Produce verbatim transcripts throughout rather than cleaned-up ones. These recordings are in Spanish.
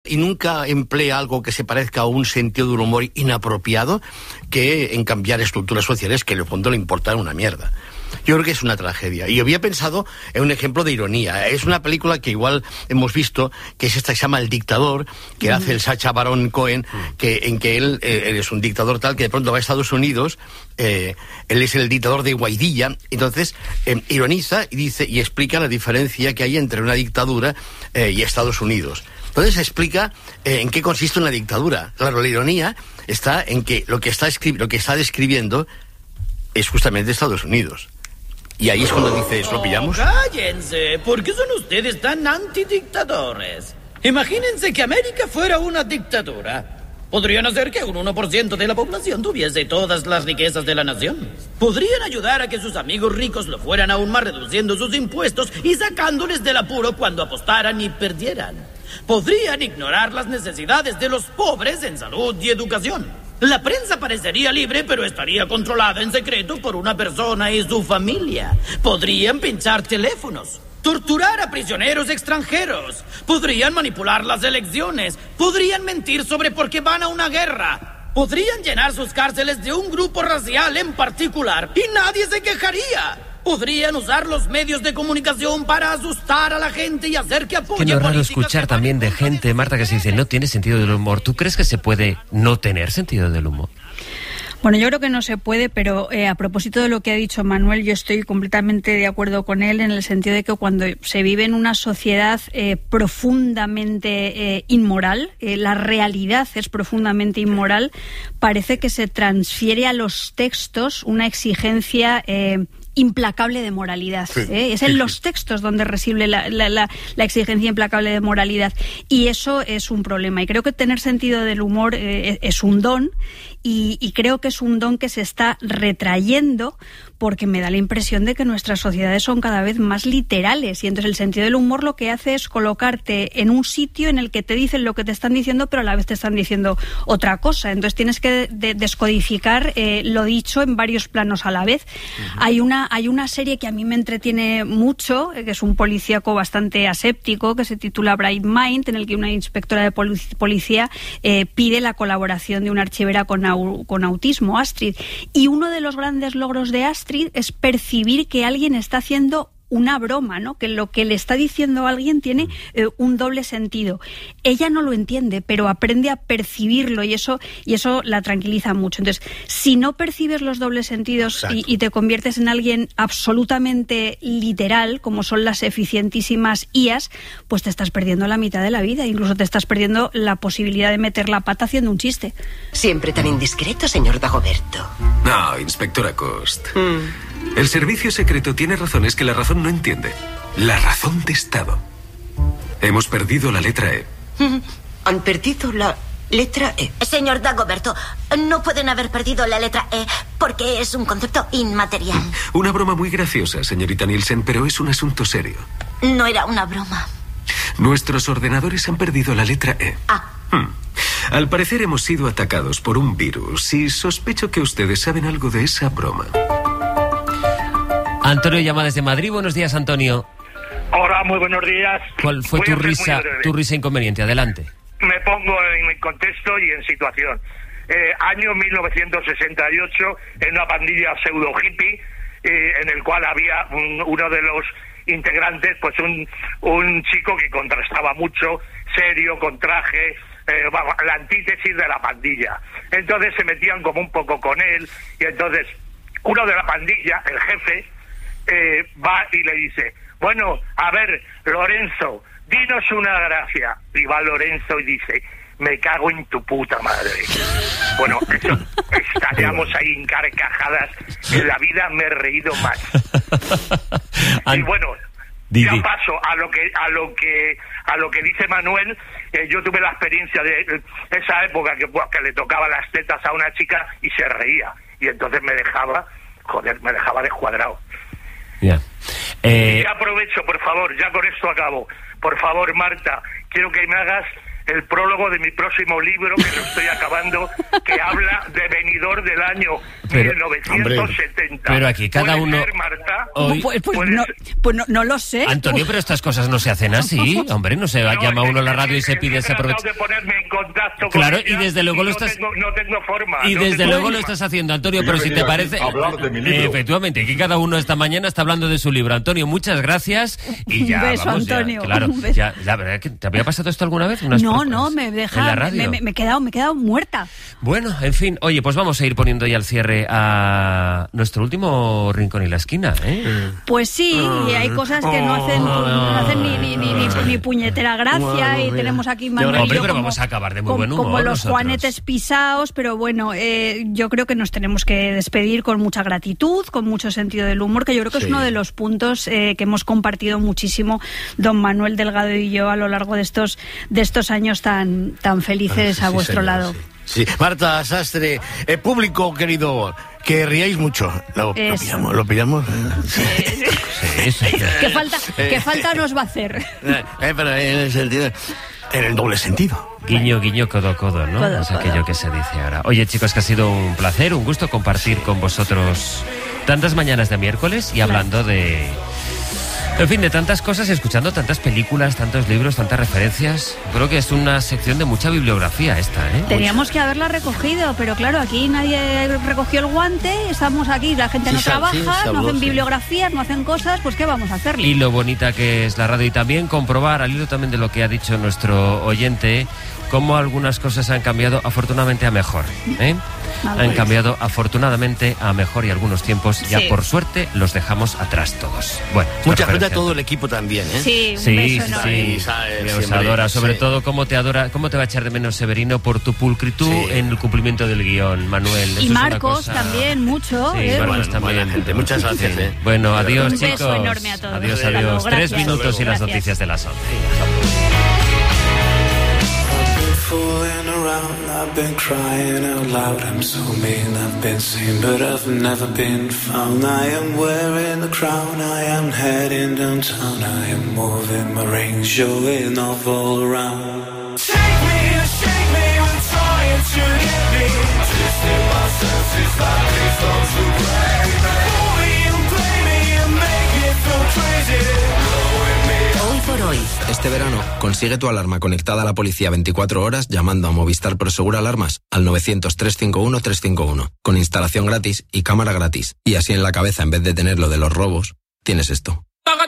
y nunca emplea algo que se parezca a un sentido del humor inapropiado que en cambiar estructuras sociales que en el fondo le importan una mierda. Yo creo que es una tragedia. Y había pensado en un ejemplo de ironía. Es una película que igual hemos visto, que es esta que se llama El Dictador, que mm. hace el Sacha Baron Cohen, mm. que, en que él, eh, él es un dictador tal que de pronto va a Estados Unidos, eh, él es el dictador de Guaidilla, entonces eh, ironiza y dice y explica la diferencia que hay entre una dictadura eh, y Estados Unidos. Entonces explica eh, en qué consiste una dictadura. Claro, la ironía está en que lo que está, escri- lo que está describiendo es justamente Estados Unidos. Y ahí es cuando dices, ¿lo pillamos? Oh, cállense, ¿por qué son ustedes tan antidictadores? Imagínense que América fuera una dictadura. Podrían hacer que un uno por ciento de la población tuviese todas las riquezas de la nación. Podrían ayudar a que sus amigos ricos lo fueran aún más reduciendo sus impuestos y sacándoles del apuro cuando apostaran y perdieran. Podrían ignorar las necesidades de los pobres en salud y educación. La prensa parecería libre, pero estaría controlada en secreto por una persona y su familia. Podrían pinchar teléfonos, torturar a prisioneros extranjeros, podrían manipular las elecciones, podrían mentir sobre por qué van a una guerra, podrían llenar sus cárceles de un grupo racial en particular y nadie se quejaría. Podrían usar los medios de comunicación para asustar a la gente y hacer que apoye. Que no es raro escuchar también de gente, Marta, que se dice no tiene sentido del humor. ¿Tú crees que se puede no tener sentido del humor? Bueno, yo creo que no se puede, pero eh, a propósito de lo que ha dicho Manuel, yo estoy completamente de acuerdo con él en el sentido de que cuando se vive en una sociedad eh, profundamente eh, inmoral, eh, la realidad es profundamente inmoral, parece que se transfiere a los textos una exigencia eh, implacable de moralidad. Sí, ¿eh? Es en sí, los sí. textos donde reside la, la, la, la exigencia implacable de moralidad. Y eso es un problema. Y creo que tener sentido del humor eh, es un don. Y, y creo que es un don que se está retrayendo porque me da la impresión de que nuestras sociedades son cada vez más literales y entonces el sentido del humor lo que hace es colocarte en un sitio en el que te dicen lo que te están diciendo pero a la vez te están diciendo otra cosa. Entonces tienes que de- descodificar eh, lo dicho en varios planos a la vez. Uh-huh. Hay una hay una serie que a mí me entretiene mucho, eh, que es un policíaco bastante aséptico, que se titula Bright Mind, en el que una inspectora de pol- policía eh, pide la colaboración de una archivera con con autismo, Astrid, y uno de los grandes logros de Astrid es percibir que alguien está haciendo una broma, ¿no? Que lo que le está diciendo a alguien tiene eh, un doble sentido. Ella no lo entiende, pero aprende a percibirlo y eso y eso la tranquiliza mucho. Entonces, si no percibes los dobles sentidos y, y te conviertes en alguien absolutamente literal, como son las eficientísimas I As, pues te estás perdiendo la mitad de la vida. Incluso te estás perdiendo la posibilidad de meter la pata haciendo un chiste. Siempre tan indiscreto, señor Dagoberto. No, inspectora Cost. Mm. El servicio secreto tiene razones que la razón no entiende. La razón de Estado. Hemos perdido la letra E. Han perdido la letra E. Señor Dagoberto, no pueden haber perdido la letra E porque es un concepto inmaterial. Una broma muy graciosa, señorita Nielsen, pero es un asunto serio. No era una broma. Nuestros ordenadores han perdido la letra E. Ah. Hmm. Al parecer hemos sido atacados por un virus y sospecho que ustedes saben algo de esa broma. Antonio llama desde Madrid. Buenos días, Antonio. Hola, muy buenos días. ¿Cuál fue tu risa, tu risa inconveniente? Adelante. Me pongo en contexto y en situación. Eh, año mil novecientos sesenta y ocho, en una pandilla pseudo hippie, eh, en el cual había un, uno de los integrantes, pues un, un chico que contrastaba mucho, serio, con traje, eh, la antítesis de la pandilla. Entonces se metían como un poco con él, y entonces uno de la pandilla, el jefe, eh, va y le dice, bueno, a ver, Lorenzo, dinos una gracia. Y va Lorenzo y dice, me cago en tu puta madre. Bueno, eso, estallamos ahí en carcajadas. En la vida me he reído más. Y bueno, ya paso a lo que a lo que a lo que dice Manuel. Eh, yo tuve la experiencia de esa época que, pues, que le tocaba las tetas a una chica y se reía, y entonces me dejaba, joder, me dejaba descuadrado. Ya. Eh... Y aprovecho, por favor, ya con esto acabo. Por favor, Marta, quiero que me hagas el prólogo de mi próximo libro, que lo estoy acabando, que habla de venidor del año pero, mil novecientos setenta. Hombre, pero aquí cada ¿Puede uno... ser, Marta? Hoy... Pues, pues, no, pues no, no lo sé. Antonio, pero estas cosas no se hacen así. Hombre, no se No, llama es uno a la que- radio y es se que pide he ese tratado aprovecho. de ponerme en contacto con Claro, ella y desde luego lo no estás... tengo- no tengo forma. Y no desde tengo luego lo forma. estás haciendo, Antonio, Yo pero si venía te aquí parece... a hablar de mi libro. Eh, efectivamente, que cada uno esta mañana está hablando de su libro. Antonio, muchas gracias. Y ya, Un beso, vamos, ya, Antonio, claro, un beso. ya, la verdad que ¿te había pasado esto alguna vez? Unas No, pruebas no, me en deja, la me, radio. me- me he quedado, me he quedado muerta. Bueno, en fin, oye, pues vamos a ir poniendo ya el cierre a nuestro último rincón y la esquina, ¿eh? Pues sí, y hay cosas que no hacen, no hacen ni, ni, ni, ni, ni puñetera gracia, Madre y mía. tenemos aquí Hombre, Manuel y yo pero como- vamos a acabar de muy como- buen humor como los nosotros. juanetes pisaos, pero bueno, eh, yo creo que nos tenemos que despedir con mucha gratitud, con mucho sentido del humor, que yo creo que Sí. es uno de los puntos eh, que hemos compartido muchísimo don Manuel Delgado y yo a lo largo de estos de estos años tan tan felices Sí, a sí, vuestro señor, lado. Sí. Sí. Marta Sastre, eh, público querido, que riáis mucho. Lo, lo Eso. pillamos, lo pillamos. Sí, sí. ¿Qué falta, qué falta nos va a hacer? Eh, eh, pero en el sentido, en el doble sentido. Guiño, guiño, codo, codo, ¿no? Codo, es aquello codo. que se dice ahora. Oye, chicos, que ha sido un placer, un gusto compartir con vosotros tantas mañanas de miércoles y hablando de... En fin, de tantas cosas, escuchando tantas películas, tantos libros, tantas referencias. Creo que es una sección de mucha bibliografía esta, ¿eh? Teníamos que haberla recogido, pero claro, aquí nadie recogió el guante, estamos aquí, la gente Sí, no se- trabaja, sí, se no habló, hacen sí. bibliografías, no hacen cosas, pues ¿qué vamos a hacerle? Y lo bonita que es la radio y también comprobar, al hilo también de lo que ha dicho nuestro oyente, cómo algunas cosas han cambiado afortunadamente a mejor, ¿eh? Vale. Han cambiado afortunadamente a mejor y algunos tiempos ya Sí. por suerte los dejamos atrás todos. Bueno, Mucha gente, referencia. todo el equipo también, ¿eh? Sí, un Sí, beso sí, enorme. sí. Y sabe, Que os siempre, adora, sobre sí. todo cómo te adora, cómo te va a echar de menos Severino por tu pulcritud Sí. en el cumplimiento del guión, Manuel. Eso Y es una Marcos cosa- también, mucho. Sí, ¿eh? Marcos Bueno, también. buena gente. Muchas gracias, Sí. ¿eh? Bueno, adiós, Un beso chicos. enorme a todos. Adiós, Hasta luego. adiós. Tres Gracias. minutos y las Gracias. noticias de las once. Fooling around, I've been crying out loud. I'm so mean, I've been seen, but I've never been found. I am wearing a crown, I am heading downtown. I am moving my ring, showing off all around. Shake me, shake me, I'm trying to get me. Twisting my senses like these songs to play me. Pull me and play me and make me feel crazy. Blowing me Hoy por hoy. Este verano, consigue tu alarma conectada a la policía veinticuatro horas llamando a Movistar Prosegur Alarmas al novecientos, trescientos cincuenta y uno, trescientos cincuenta y uno, con instalación gratis y cámara gratis. Y así en la cabeza, en vez de tener lo de los robos, tienes esto.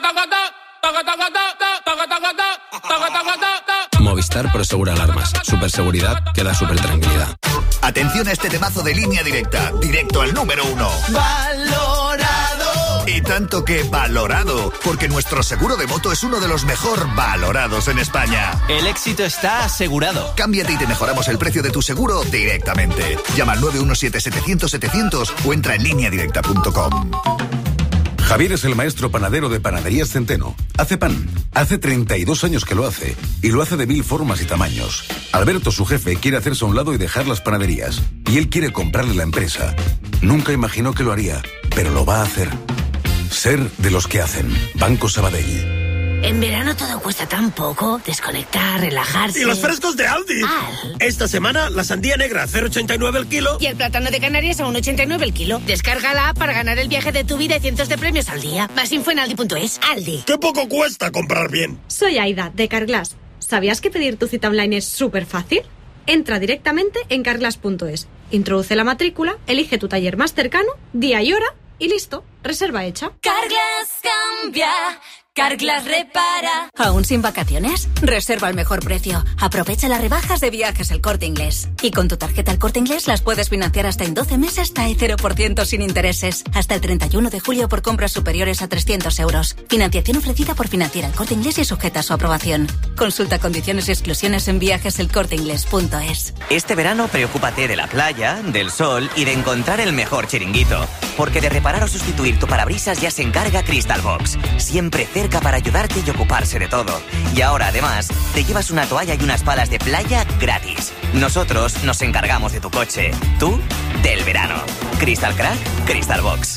Movistar Prosegur Alarmas. Super seguridad que da super tranquilidad. Atención a este temazo de Línea Directa, directo al número uno. ¡Valorado! Y tanto que valorado, porque nuestro seguro de moto es uno de los mejor valorados en España. El éxito está asegurado. Cámbiate y te mejoramos el precio de tu seguro directamente. Llama al nueve uno siete, setecientos, setecientos o entra en línea directa punto com. Javier es el maestro panadero de Panaderías Centeno. Hace pan. Hace treinta y dos años que lo hace. Y lo hace de mil formas y tamaños. Alberto, su jefe, quiere hacerse a un lado y dejar las panaderías. Y él quiere comprarle la empresa. Nunca imaginó que lo haría, pero lo va a hacer. Ser de los que hacen. Banco Sabadell. En verano todo cuesta tan poco. Desconectar, relajarse. Y los frescos de Aldi. Al. Esta semana la sandía negra a cero coma ochenta y nueve el kilo. Y el plátano de Canarias a uno coma ochenta y nueve el kilo. Descarga la app para ganar el viaje de tu vida y cientos de premios al día. Más info en aldi punto es. Aldi. ¡Qué poco cuesta comprar bien! Soy Aida, de Carglass. ¿Sabías que pedir tu cita online es súper fácil? Entra directamente en carglass punto es. Introduce la matrícula, elige tu taller más cercano, día y hora y listo. Reserva hecha. Carglass cambia. Carglass repara. ¿Aún sin vacaciones? Reserva al mejor precio. Aprovecha las rebajas de Viajes El Corte Inglés. Y con tu tarjeta El Corte Inglés las puedes financiar hasta en doce meses hasta el cero por ciento sin intereses. Hasta el treinta y uno de julio por compras superiores a trescientos euros. Financiación ofrecida por Financiera El Corte Inglés y sujeta a su aprobación. Consulta condiciones y exclusiones en viajes el corte inglés punto es. Este verano preocúpate de la playa, del sol y de encontrar el mejor chiringuito. Porque de reparar o sustituir tu parabrisas ya se encarga Crystal Box. Siempre cerca para ayudarte y ocuparse de todo. Y ahora, además, te llevas una toalla y unas palas de playa gratis. Nosotros nos encargamos de tu coche. Tú, del verano. Crystal Crack, Crystal Box.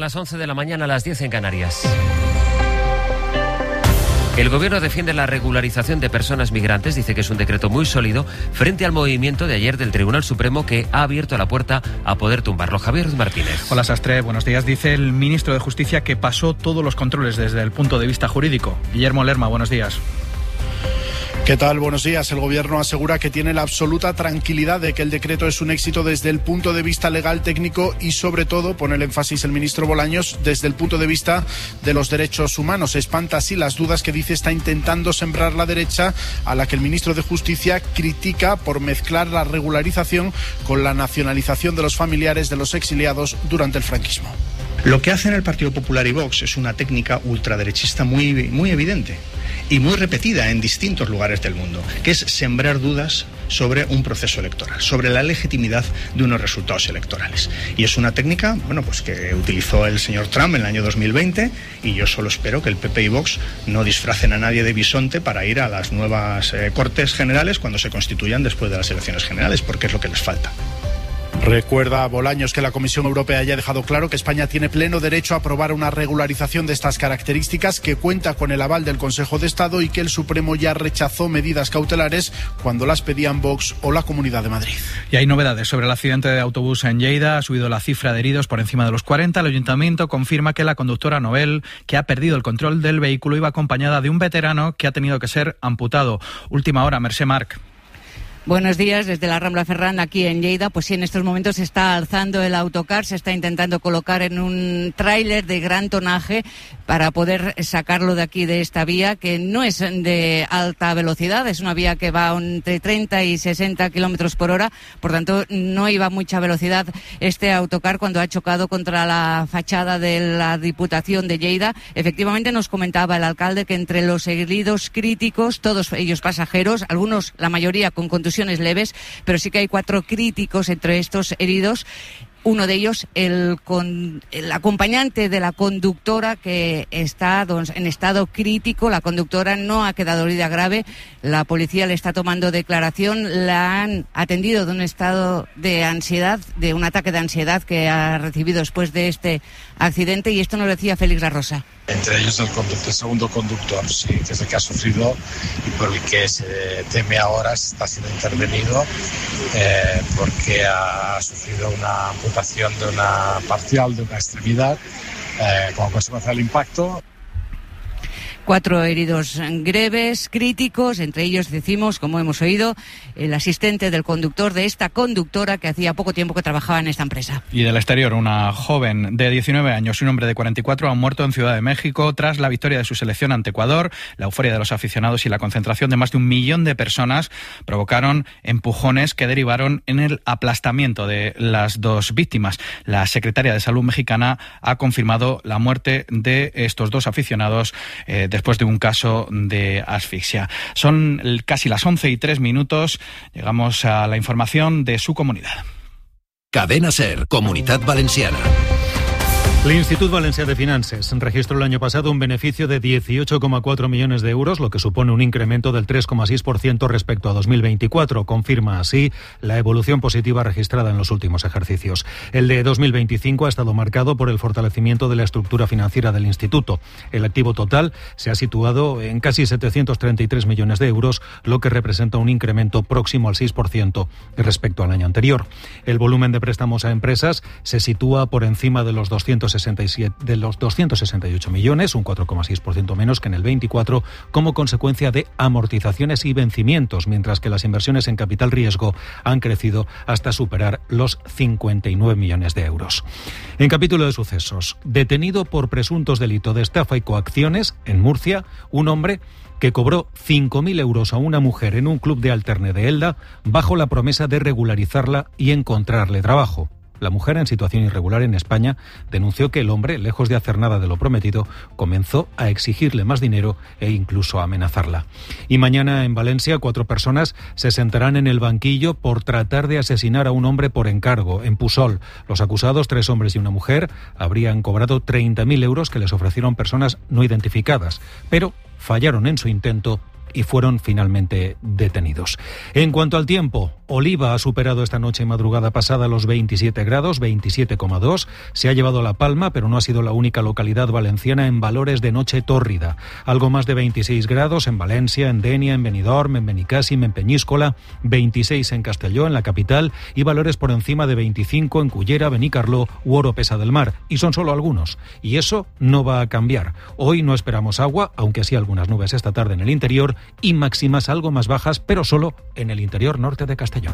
las once de la mañana, a las diez en Canarias. El Gobierno defiende la regularización de personas migrantes, dice que es un decreto muy sólido frente al movimiento de ayer del Tribunal Supremo que ha abierto la puerta a poder tumbarlo. Javier Martínez. Hola Sastre, buenos días. Dice el ministro de Justicia que pasó todos los controles desde el punto de vista jurídico. Guillermo Lerma, buenos días. ¿Qué tal? Buenos días. El Gobierno asegura que tiene la absoluta tranquilidad de que el decreto es un éxito desde el punto de vista legal, técnico y, sobre todo, pone el énfasis el ministro Bolaños, desde el punto de vista de los derechos humanos. Espanta así las dudas que dice está intentando sembrar la derecha, a la que el ministro de Justicia critica por mezclar la regularización con la nacionalización de los familiares de los exiliados durante el franquismo. Lo que hacen el Partido Popular y Vox es una técnica ultraderechista muy, muy evidente y muy repetida en distintos lugares del mundo, que es sembrar dudas sobre un proceso electoral, sobre la legitimidad de unos resultados electorales. Y es una técnica, bueno, pues que utilizó el señor Trump en el año dos mil veinte, y yo solo espero que el P P y Vox no disfracen a nadie de bisonte para ir a las nuevas eh, Cortes Generales cuando se constituyan después de las elecciones generales, porque es lo que les falta. Recuerda Bolaños que la Comisión Europea ya ha dejado claro que España tiene pleno derecho a aprobar una regularización de estas características, que cuenta con el aval del Consejo de Estado y que el Supremo ya rechazó medidas cautelares cuando las pedían Vox o la Comunidad de Madrid. Y hay novedades sobre el accidente de autobús en Lleida. Ha subido la cifra de heridos por encima de los cuarenta. El Ayuntamiento confirma que la conductora Nobel, que ha perdido el control del vehículo, iba acompañada de un veterano que ha tenido que ser amputado. Última hora, Mercè Marc. Buenos días, desde la Rambla Ferran, aquí en Lleida. Pues sí, en estos momentos se está alzando el autocar, se está intentando colocar en un tráiler de gran tonaje para poder sacarlo de aquí, de esta vía, que no es de alta velocidad, es una vía que va entre treinta y sesenta kilómetros por hora, por tanto no iba a mucha velocidad este autocar cuando ha chocado contra la fachada de la Diputación de Lleida. Efectivamente, nos comentaba el alcalde que entre los heridos críticos, todos ellos pasajeros, algunos, la mayoría con contusiones leves, pero sí que hay cuatro críticos entre estos heridos. Uno de ellos, el, con, el acompañante de la conductora, que está en estado crítico. La conductora no ha quedado herida grave. La policía le está tomando declaración. La han atendido de un estado de ansiedad, de un ataque de ansiedad que ha recibido después de este accidente. Y esto nos decía Félix La Rosa. Entre ellos el, conductor, el segundo conductor, sí, que es el que ha sufrido y por el que se teme ahora está siendo intervenido eh, porque ha sufrido una amputación de una parcial de una extremidad eh, como consecuencia del impacto. Cuatro heridos greves, críticos, entre ellos decimos, como hemos oído, el asistente del conductor de esta conductora que hacía poco tiempo que trabajaba en esta empresa. Y del exterior, una joven de diecinueve años y un hombre de cuarenta y cuatro han muerto en Ciudad de México tras la victoria de su selección ante Ecuador. La euforia de los aficionados y la concentración de más de un millón de personas provocaron empujones que derivaron en el aplastamiento de las dos víctimas. La secretaria de Salud mexicana ha confirmado la muerte de estos dos aficionados eh, después de un caso de asfixia. Son casi las once y tres minutos. Llegamos a la información de su comunidad. Cadena SER, Comunitat Valenciana. L'Institut Valencià de Finances registró el año pasado un beneficio de dieciocho coma cuatro millones de euros, lo que supone un incremento del tres coma seis por ciento respecto a dos mil veinticuatro. Confirma así la evolución positiva registrada en los últimos ejercicios. El de dos mil veinticinco ha estado marcado por el fortalecimiento de la estructura financiera del instituto. El activo total se ha situado en casi setecientos treinta y tres millones de euros, lo que representa un incremento próximo al seis por ciento respecto al año anterior. El volumen de préstamos a empresas se sitúa por encima de los doscientos sesenta y siete, de los doscientos sesenta y ocho millones, un cuatro coma seis por ciento menos que en el veinticuatro, como consecuencia de amortizaciones y vencimientos, mientras que las inversiones en capital riesgo han crecido hasta superar los cincuenta y nueve millones de euros. En capítulo de sucesos, detenido por presuntos delitos de estafa y coacciones en Murcia, un hombre que cobró cinco mil euros a una mujer en un club de alterne de Elda bajo la promesa de regularizarla y encontrarle trabajo. La mujer, en situación irregular en España, denunció que el hombre, lejos de hacer nada de lo prometido, comenzó a exigirle más dinero e incluso a amenazarla. Y mañana en Valencia, cuatro personas se sentarán en el banquillo por tratar de asesinar a un hombre por encargo, en Pusol. Los acusados, tres hombres y una mujer, habrían cobrado treinta mil euros que les ofrecieron personas no identificadas, pero fallaron en su intento y fueron finalmente detenidos. En cuanto al tiempo, Oliva ha superado esta noche y madrugada pasada los veintisiete grados, veintisiete coma dos. Se ha llevado La Palma, pero no ha sido la única localidad valenciana en valores de noche tórrida. Algo más de veintiséis grados en Valencia, en Denia, en Benidorm, en Benicàssim, en Peñíscola, veintiséis en Castelló, en la capital, y valores por encima de veinticinco en Cullera, Benicarló u Oropesa del Mar. Y son solo algunos. Y eso no va a cambiar. Hoy no esperamos agua, aunque sí algunas nubes esta tarde en el interior, y máximas algo más bajas, pero solo en el interior norte de Castellón.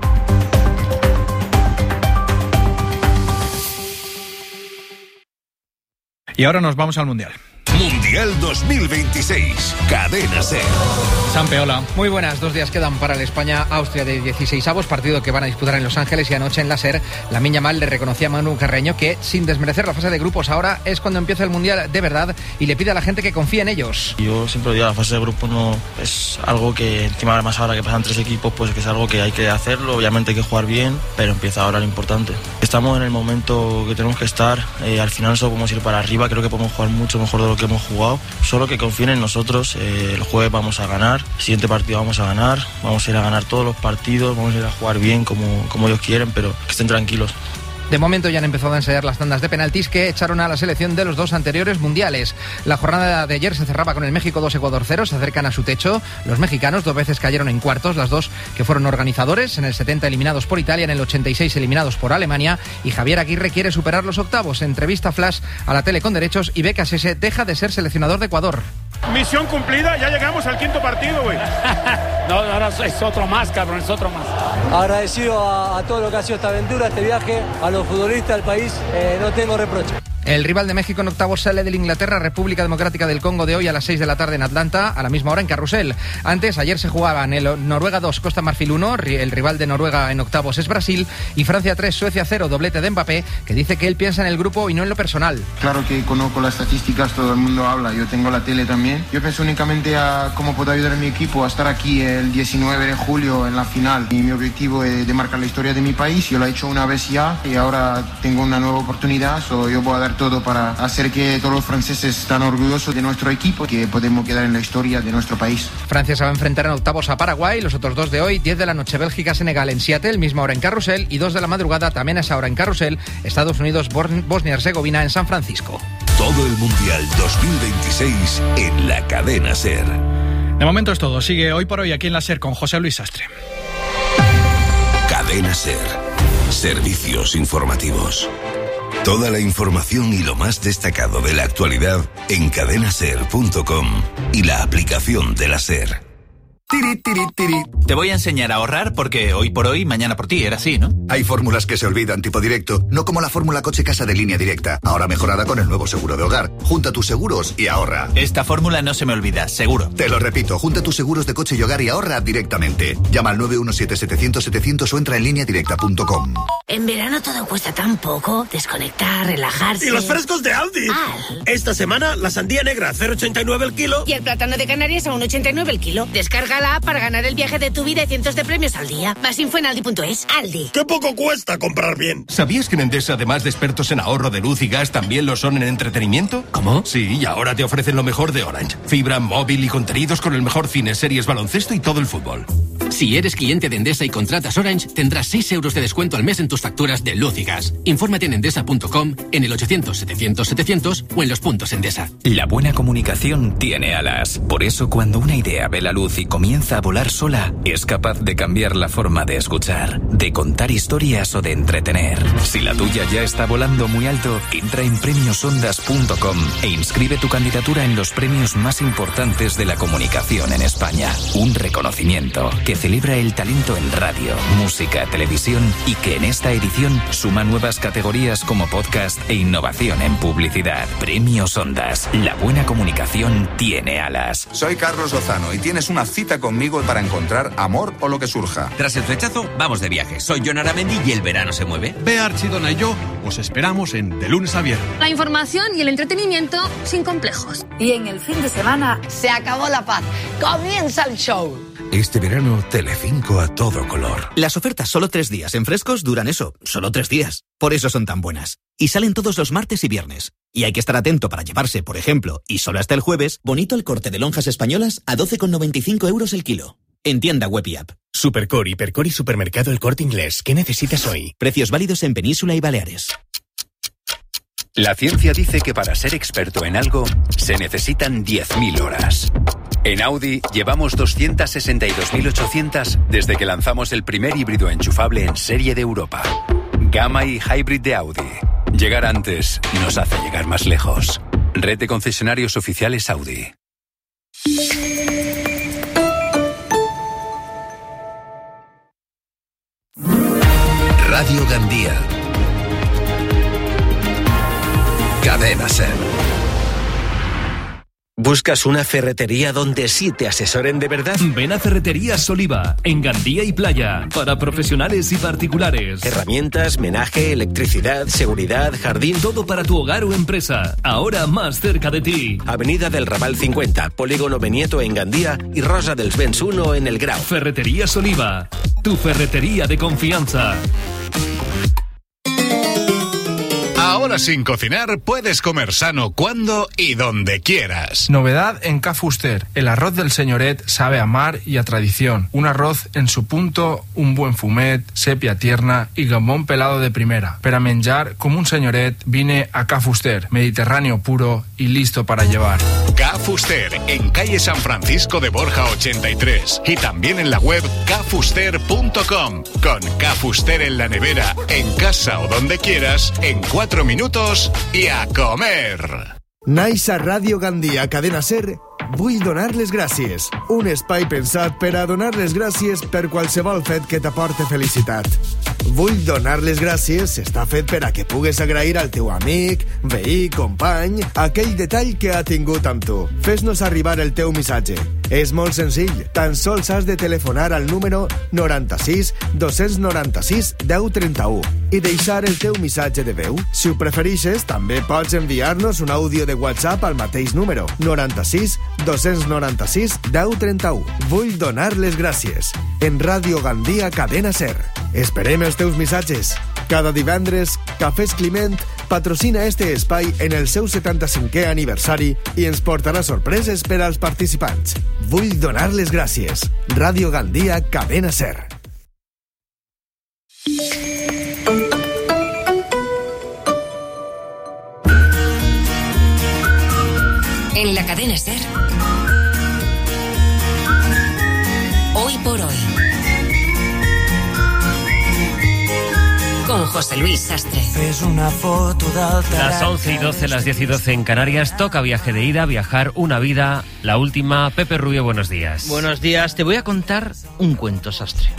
Y ahora nos vamos al Mundial. Mundial dos mil veintiséis. Cadena SER. Sampe, hola. Muy buenas. Dos días quedan para el España-Austria de dieciseisavos, partido que van a disputar en Los Ángeles, y anoche en la SER, Lamine Yamal le reconocía a Manu Carreño que, sin desmerecer la fase de grupos, ahora es cuando empieza el Mundial de verdad, y le pide a la gente que confíe en ellos. Yo siempre digo, la fase de grupos no es algo que, encima además ahora que pasan tres equipos, pues que es algo que hay que hacerlo, obviamente hay que jugar bien, pero empieza ahora lo importante. Estamos en el momento que tenemos que estar, eh, al final solo podemos ir para arriba, creo que podemos jugar mucho mejor de lo que hemos jugado, solo que confíen en nosotros. Eh, el jueves vamos a ganar, el siguiente partido vamos a ganar, vamos a ir a ganar todos los partidos, vamos a ir a jugar bien como, como ellos quieren, pero que estén tranquilos. De momento ya han empezado a ensayar las tandas de penaltis que echaron a la selección de los dos anteriores mundiales. La jornada de ayer se cerraba con el México dos, Ecuador cero, se acercan a su techo. Los mexicanos dos veces cayeron en cuartos, las dos que fueron organizadores, en el setenta eliminados por Italia, en el ochenta y seis eliminados por Alemania, y Javier Aguirre quiere superar los octavos. Entrevista flash a la tele con derechos, y Becas ese deja de ser seleccionador de Ecuador. Misión cumplida, ya llegamos al quinto partido, güey. No, ahora es otro más, cabrón, es otro más. Agradecido a, a todo lo que ha sido esta aventura, este viaje, a los futbolistas, al país, eh, no tengo reproche. El rival de México en octavos sale del Inglaterra, República Democrática del Congo, de hoy a las seis de la tarde en Atlanta, a la misma hora en Carrusel. Antes, ayer se jugaban el Noruega dos, Costa Marfil uno, el rival de Noruega en octavos es Brasil, y Francia tres, Suecia cero, doblete de Mbappé, que dice que él piensa en el grupo y no en lo personal. Claro que conozco las estadísticas, todo el mundo habla, yo tengo la tele también. Yo pienso únicamente a cómo puedo ayudar a mi equipo a estar aquí el diecinueve de julio en la final. Y mi objetivo es de marcar la historia de mi país, yo lo he hecho una vez ya, y ahora tengo una nueva oportunidad, so yo voy a dar todo para hacer que todos los franceses estén orgullosos de nuestro equipo, que podemos quedar en la historia de nuestro país. Francia se va a enfrentar en octavos a Paraguay, los otros dos de hoy, diez de la noche Bélgica-Senegal en Seattle, misma hora en Carrusel, y dos de la madrugada también a esa hora en Carrusel, Estados Unidos-Bosnia-Herzegovina en San Francisco. Todo el Mundial dos mil veintiséis en la Cadena SER. De momento es todo. Sigue Hoy por Hoy aquí en la SER con José Luis Sastre. Cadena SER. Servicios informativos. Toda la información y lo más destacado de la actualidad en cadena ser punto com y la aplicación de la SER. Tiri, tiri, tiri. Te voy a enseñar a ahorrar porque hoy por hoy, mañana por ti, era así, ¿no? Hay fórmulas que se olvidan, tipo directo, no como la fórmula coche-casa de Línea Directa, ahora mejorada con el nuevo seguro de hogar. Junta tus seguros y ahorra. Esta fórmula no se me olvida, seguro. Te lo repito, junta tus seguros de coche y hogar y ahorra directamente. Llama al nueve uno siete, setecientos, setecientos o entra en línea directa punto com. En verano todo cuesta tan poco. Desconectar, relajarse. ¡Y los frescos de Aldi! Al. Esta semana, la sandía negra a cero coma ochenta y nueve el kilo. Y el plátano de Canarias a uno coma ochenta y nueve el kilo. Descarga la app para ganar el viaje de tu vida y cientos de premios al día. Más info en aldi punto es. Aldi. ¡Qué poco cuesta comprar bien! ¿Sabías que en Endesa, además de expertos en ahorro de luz y gas, también lo son en entretenimiento? ¿Cómo? Sí, y ahora te ofrecen lo mejor de Orange. Fibra, móvil y contenidos con el mejor cine, series, baloncesto y todo el fútbol. Si eres cliente de Endesa y contratas Orange, tendrás seis euros de descuento al mes en tus facturas de luz y gas. Infórmate en endesa punto com, en el ochocientos, setecientos, setecientos o en los puntos Endesa. La buena comunicación tiene alas. Por eso, cuando una idea ve la luz y comienza a volar sola, es capaz de cambiar la forma de escuchar, de contar historias o de entretener. Si la tuya ya está volando muy alto, entra en premios ondas punto com e inscribe tu candidatura en los premios más importantes de la comunicación en España. Un reconocimiento que celebra el talento en radio, música, televisión y que en esta edición suma nuevas categorías como podcast e innovación en publicidad. Premios Ondas. La buena comunicación tiene alas. Soy Carlos Lozano y tienes una cita conmigo para encontrar amor o lo que surja. Tras el flechazo, vamos de viaje. Soy Jon Aramendi y el verano se mueve. Bea Archidona y yo os esperamos en De Lunes a Viernes. La información y el entretenimiento sin complejos. Y en el fin de semana se acabó la paz. Comienza el show. Este verano, Telecinco a todo color. Las ofertas solo tres días en frescos duran eso, solo tres días. Por eso son tan buenas. Y salen todos los martes y viernes. Y hay que estar atento para llevarse, por ejemplo, y solo hasta el jueves, bonito el corte de lonjas españolas a doce con noventa y cinco euros el kilo. En tienda web y app. Supercore, Hipercore y Supermercado El Corte Inglés. ¿Qué necesitas hoy? Precios válidos en Península y Baleares. La ciencia dice que para ser experto en algo se necesitan diez mil horas. En Audi llevamos doscientas sesenta y dos mil ochocientas desde que lanzamos el primer híbrido enchufable en serie de Europa. Gamma y Hybrid de Audi. Llegar antes nos hace llegar más lejos. Red de concesionarios oficiales Audi. Radio Gandía. Cadena Ser. ¿Buscas una ferretería donde sí te asesoren de verdad? Ven a Ferreterías Oliva, en Gandía y Playa, para profesionales y particulares. Herramientas, menaje, electricidad, seguridad, jardín. Todo para tu hogar o empresa, ahora más cerca de ti. Avenida del Raval cincuenta, Polígono Benieto en Gandía y Rosa dels Vents uno en El Grau. Ferreterías Oliva, tu ferretería de confianza. Ahora sin cocinar puedes comer sano cuando y donde quieras. Novedad en Ca Fuster. El arroz del senyoret sabe a mar y a tradición. Un arroz en su punto, un buen fumet, sepia tierna y gambón pelado de primera. Para menjar como un senyoret, vine a Ca Fuster. Mediterráneo puro y listo para llevar. Ca Fuster, en calle San Francisco de Borja ochenta y tres. Y también en la web ca fuster punto com. Con Ca Fuster en la nevera, en casa o donde quieras, en cuatro minutos y a comer. Naix a Ràdio Gandia, Cadena Ser, vull donar les gràcies. Un espai pensat per a donar les gràcies per qualsevol fet que t'aporte felicitat. Vull donar les gràcies està fet per a que pugues agrair al teu amic, veí, company, aquell detall que ha tingut amb tu. Fes-nos arribar el teu missatge. És molt senzill, tan sols has de telefonar al número noranta-sis dos noranta-sis deu trenta-u i deixar el teu missatge de veu. Si ho preferixes, també pots enviar-nos un àudio de WhatsApp al mateix número, noranta-sis dos noranta-sis deu trenta-u. Vull donar les gràcies. En Ràdio Gandia, Cadena Ser. Esperem els teus missatges. Cada divendres, Cafès Climent patrocina este espai en el seu setanta-cinquè aniversari i ens portarà sorpreses per als participants. Vull donar les gràcies. Ràdio Gandia, Cadena Ser. En la Cadena Ser, Hoy por Hoy, con José Luis Sastre. Es una foto de Las once y doce, las diez y doce en Canarias. Toca viaje de ida, viajar una vida, la última. Pepe Rubio, buenos días. Buenos días. Te voy a contar un cuento, Sastre.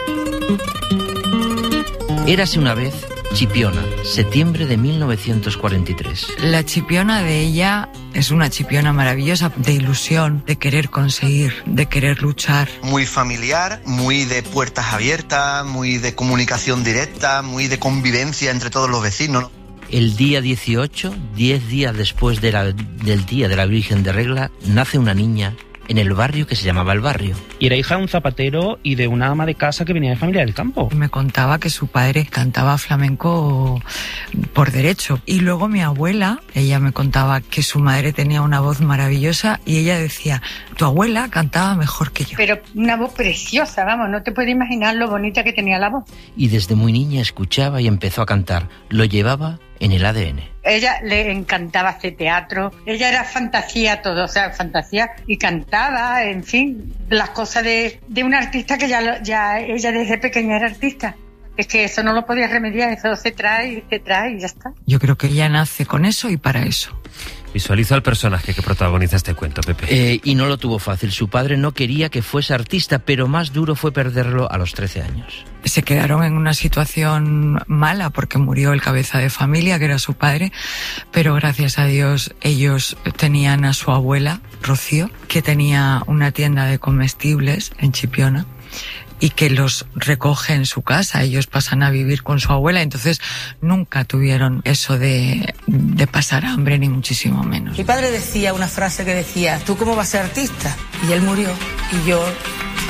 Érase una vez Chipiona, septiembre de mil novecientos cuarenta y tres. La Chipiona de ella es una Chipiona maravillosa, de ilusión, de querer conseguir, de querer luchar. Muy familiar, muy de puertas abiertas, muy de comunicación directa, muy de convivencia entre todos los vecinos. El día dieciocho, diez días después de la, del Día de la Virgen de Regla, nace una niña en el barrio que se llamaba El Barrio. Y era hija de un zapatero y de una ama de casa que venía de familia del campo. Me contaba que su padre cantaba flamenco por derecho. Y luego mi abuela, ella me contaba que su madre tenía una voz maravillosa y ella decía, tu abuela cantaba mejor que yo. Pero una voz preciosa, vamos, no te puedes imaginar lo bonita que tenía la voz. Y desde muy niña escuchaba y empezó a cantar. Lo llevaba en el A D N. Ella le encantaba hacer teatro, ella era fantasía todo, o sea, fantasía, y cantaba, en fin, las cosas de, de una artista que ya, ya ella desde pequeña era artista. Es que eso no lo podía remediar, eso se trae, se trae y ya está. Yo creo que ella nace con eso y para eso. Visualiza al personaje que protagoniza este cuento, Pepe. Eh, y no lo tuvo fácil. Su padre no quería que fuese artista, pero más duro fue perderlo a los trece años. Se quedaron en una situación mala porque murió el cabeza de familia, que era su padre, pero gracias a Dios ellos tenían a su abuela, Rocío, que tenía una tienda de comestibles en Chipiona y que los recoge en su casa. Ellos pasan a vivir con su abuela, entonces nunca tuvieron eso de, de pasar hambre, ni muchísimo menos. Mi padre decía una frase que decía, ¿tú cómo vas a ser artista? Y él murió y yo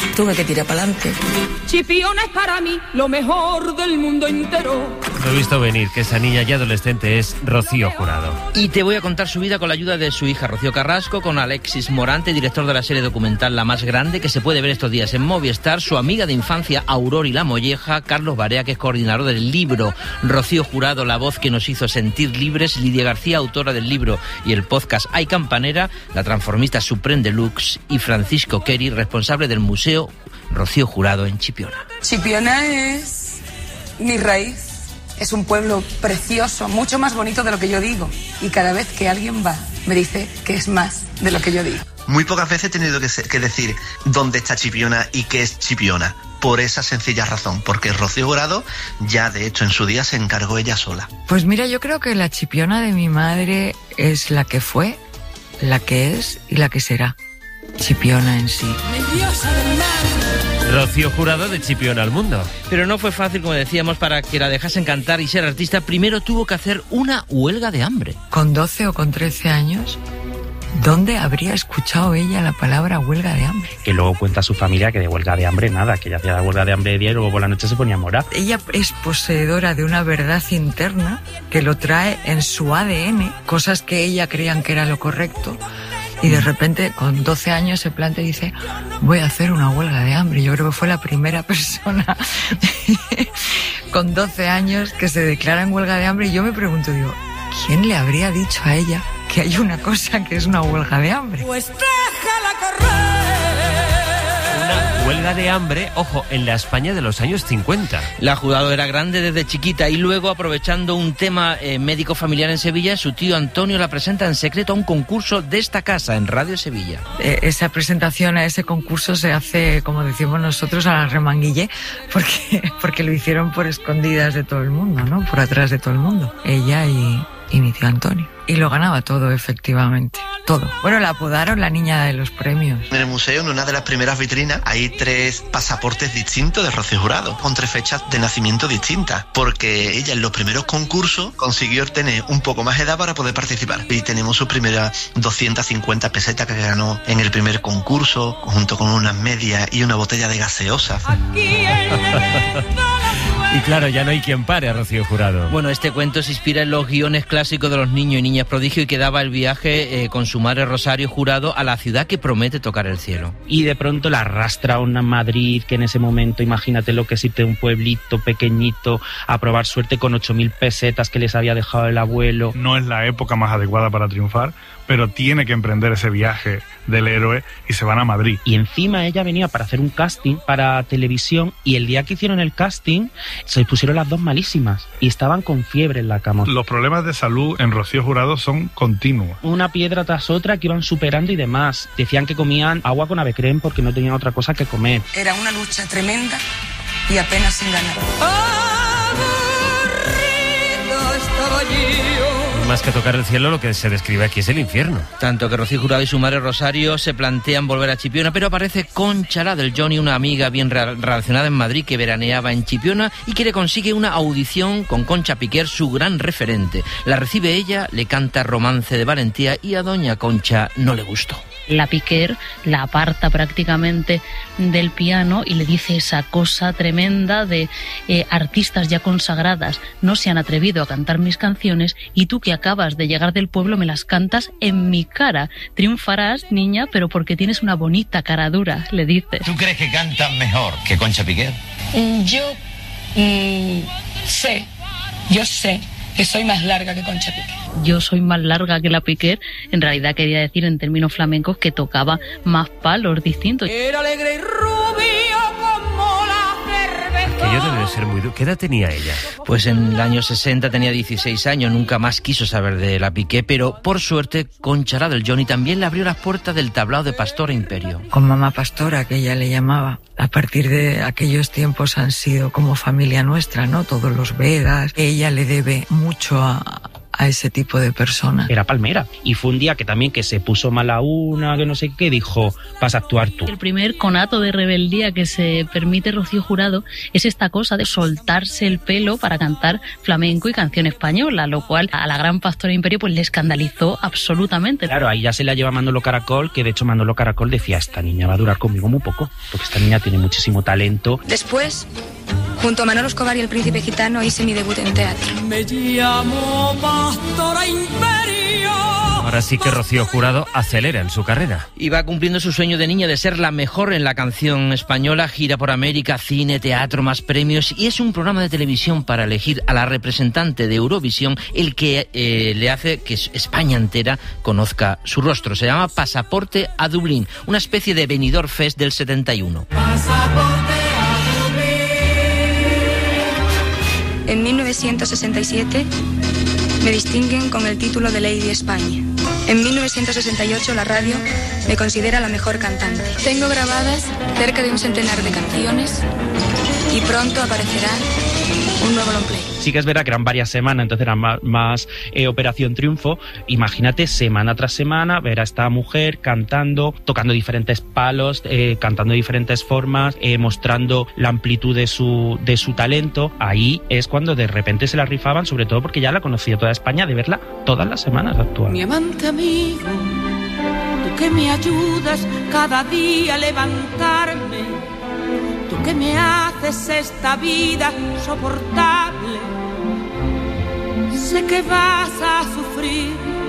tuve que tirar para adelante. Chipiona es para mí lo mejor del mundo entero. Lo he visto venir, que esa niña ya adolescente es Rocío Jurado. Y te voy a contar su vida con la ayuda de su hija Rocío Carrasco, con Alexis Morante, director de la serie documental La Más Grande, que se puede ver estos días en Movistar, su amiga de infancia Aurora y la Molleja, Carlos Barea, que es coordinador del libro, Rocío Jurado, la voz que nos hizo sentir libres, Lidia García, autora del libro y el podcast Ay Campanera, la transformista Supreme Deluxe, y Francisco Keri, responsable del Museo Rocío Jurado en Chipiona. Chipiona es mi raíz. Es un pueblo precioso, mucho más bonito de lo que yo digo. Y cada vez que alguien va, me dice que es más de lo que yo digo. Muy pocas veces he tenido que, que decir dónde está Chipiona y qué es Chipiona. Por esa sencilla razón, porque Rocío Jurado ya de hecho en su día se encargó ella sola. Pues mira, yo creo que la Chipiona de mi madre es la que fue, la que es y la que será. Chipiona en sí. Rocío Jurado de Chipiona al mundo. Pero no fue fácil, como decíamos, para que la dejasen cantar y ser artista. Primero tuvo que hacer una huelga de hambre. Con doce o con trece años, ¿dónde habría escuchado ella la palabra huelga de hambre? Que luego cuenta su familia que de huelga de hambre nada, que ella hacía la huelga de hambre de día y luego por la noche se ponía a morar. Ella es poseedora de una verdad interna que lo trae en su A D N, cosas que ella creían que era lo correcto. Y de repente, con doce años, se plantea y dice, voy a hacer una huelga de hambre. Yo creo que fue la primera persona con doce años que se declara en huelga de hambre. Y yo me pregunto, digo, ¿quién le habría dicho a ella que hay una cosa que es una huelga de hambre? Pues déjala correr. Una huelga de hambre, ojo, en la España de los años cincuenta. La Jurado era grande desde chiquita y luego, aprovechando un tema eh, médico familiar en Sevilla, su tío Antonio la presenta en secreto a un concurso de esta casa en Radio Sevilla. Eh, esa presentación a ese concurso se hace, como decimos nosotros, a la remanguille, porque, porque lo hicieron por escondidas de todo el mundo, ¿no? Por atrás de todo el mundo. Ella y, y mi tío Antonio. Y lo ganaba todo, efectivamente. Todo. Bueno, la apodaron la niña de los premios. En el museo, en una de las primeras vitrinas, hay tres pasaportes distintos de Rocío Jurado, con tres fechas de nacimiento distintas, porque ella en los primeros concursos consiguió obtener un poco más de edad para poder participar. Y tenemos sus primeras doscientas cincuenta pesetas que ganó en el primer concurso, junto con unas medias y una botella de gaseosa. Y claro, ya no hay quien pare a Rocío Jurado. Bueno, este cuento se inspira en los guiones clásicos de los niños y niñas prodigio y que daba el viaje eh, con su madre Rosario Jurado a la ciudad que promete tocar el cielo. Y de pronto la arrastra a una Madrid que en ese momento, imagínate lo que es irte de un pueblito pequeñito a probar suerte con ocho mil pesetas que les había dejado el abuelo. No es la época más adecuada para triunfar, pero tiene que emprender ese viaje del héroe y se van a Madrid. Y encima ella venía para hacer un casting para televisión y el día que hicieron el casting se pusieron las dos malísimas y estaban con fiebre en la cama. Los problemas de salud en Rocío Jurado son continuos. Una piedra tras otra que iban superando y demás. Decían que comían agua con avecrem porque no tenían otra cosa que comer. Era una lucha tremenda y apenas sin ganar. Aburrido estaba yo. Más que tocar el cielo, lo que se describe aquí es el infierno. Tanto que Rocío Jurado y su madre Rosario se plantean volver a Chipiona, pero aparece Concha, la del Johnny, una amiga bien re- relacionada en Madrid que veraneaba en Chipiona y que le consigue una audición con Concha Piquer, su gran referente. La recibe ella, le canta Romance de Valentía y a doña Concha no le gustó. La Piquer la aparta prácticamente del piano y le dice esa cosa tremenda de eh, artistas ya consagradas no se han atrevido a cantar mis canciones y tú que acabas de llegar del pueblo me las cantas en mi cara. Triunfarás, niña, pero porque tienes una bonita cara dura, le dice. ¿Tú crees que cantan mejor que Concha Piquer? Mm, yo mm, sé, yo sé que soy más larga que Concha Piquer. Yo soy más larga que la Piquer, en realidad quería decir en términos flamencos que tocaba más palos distintos. Era alegre y rubio como la cerveza. Que yo debe ser muy duro. ¿Qué edad tenía ella? Pues en el año sesenta tenía dieciséis años, nunca más quiso saber de la Piquer, pero por suerte Concha, la del Johnny, también le abrió las puertas del tablao de Pastora Imperio. Con mamá Pastora, que ella le llamaba. A partir de aquellos tiempos han sido como familia nuestra, ¿no? Todos los Vegas. Ella le debe mucho a, a ese tipo de persona. Era palmera. Y fue un día que también que se puso mala una, que no sé qué, dijo, vas a actuar tú. El primer conato de rebeldía que se permite Rocío Jurado es esta cosa de soltarse el pelo para cantar flamenco y canción española, lo cual a la gran Pastora Imperio pues le escandalizó absolutamente. Claro, ahí ya se la lleva Manolo Caracol, que de hecho Manolo Caracol decía, esta niña va a durar conmigo muy poco, porque esta niña tiene muchísimo talento. Después, junto a Manolo Escobar y el Príncipe Gitano, hice mi debut en teatro. Me llamo Pastora Imperio. Ahora sí que Rocío Jurado acelera en su carrera. Y va cumpliendo su sueño de niña de ser la mejor en la canción española, gira por América, cine, teatro, más premios, y es un programa de televisión para elegir a la representante de Eurovisión el que eh, le hace que España entera conozca su rostro. Se llama Pasaporte a Dublín, una especie de Benidorm Fest del setenta y uno. En mil novecientos sesenta y siete me distinguen con el título de Lady España. En mil novecientos sesenta y ocho la radio me considera la mejor cantante. Tengo grabadas cerca de un centenar de canciones y pronto aparecerá un nuevo long play. Sí que es verdad que eran varias semanas, entonces era más, más eh, Operación Triunfo. Imagínate semana tras semana ver a esta mujer cantando, tocando diferentes palos, eh, cantando de diferentes formas, eh, mostrando la amplitud de su, de su talento. Ahí es cuando de repente se la rifaban, sobre todo porque ya la conocía toda España, de verla todas las semanas actuar. Mi amante amigo, tú que me ayudas cada día a levantarme, tú que me haces esta vida soportable, sé que vas a sufrir,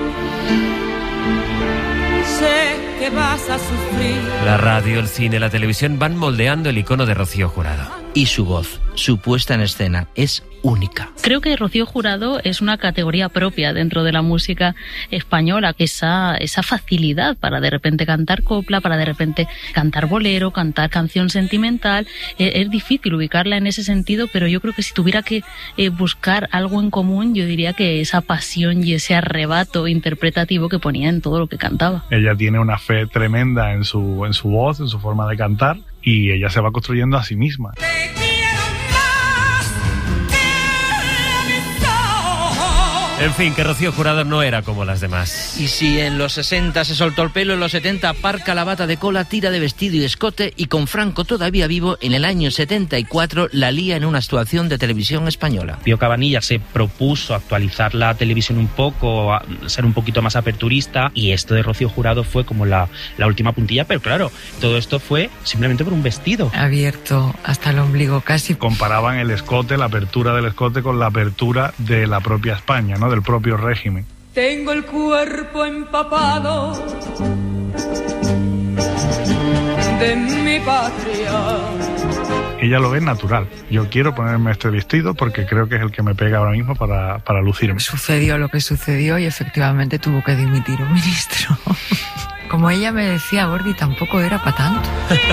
sé que vas a sufrir. La radio, el cine, la televisión van moldeando el icono de Rocío Jurado. Y su voz, su puesta en escena es única. Creo que Rocío Jurado es una categoría propia dentro de la música española, esa, esa facilidad para de repente cantar copla, para de repente cantar bolero, cantar canción sentimental. Eh, es difícil ubicarla en ese sentido, pero yo creo que si tuviera que eh, buscar algo en común, yo diría que esa pasión y ese arrebato interpretativo que ponía en todo lo que cantaba. Ella tiene una fe tremenda en su, en su voz, en su forma de cantar, y ella se va construyendo a sí misma. En fin, que Rocío Jurado no era como las demás. Y si en los sesenta se soltó el pelo, en los setenta aparca la bata de cola, tira de vestido y escote, y con Franco todavía vivo, en el año setenta y cuatro la lía en una actuación de televisión española. Pío Cabanillas se propuso actualizar la televisión un poco, ser un poquito más aperturista, y esto de Rocío Jurado fue como la, la última puntilla, pero claro, todo esto fue simplemente por un vestido. Abierto hasta el ombligo casi. Comparaban el escote, la apertura del escote con la apertura de la propia España, ¿no? Del propio régimen. Tengo el cuerpo empapado de mi patria. Ella lo ve natural. Yo quiero ponerme este vestido porque creo que es el que me pega ahora mismo para, para lucirme. Sucedió lo que sucedió y efectivamente tuvo que dimitir un ministro. Como ella me decía, Gordi, tampoco era para tanto.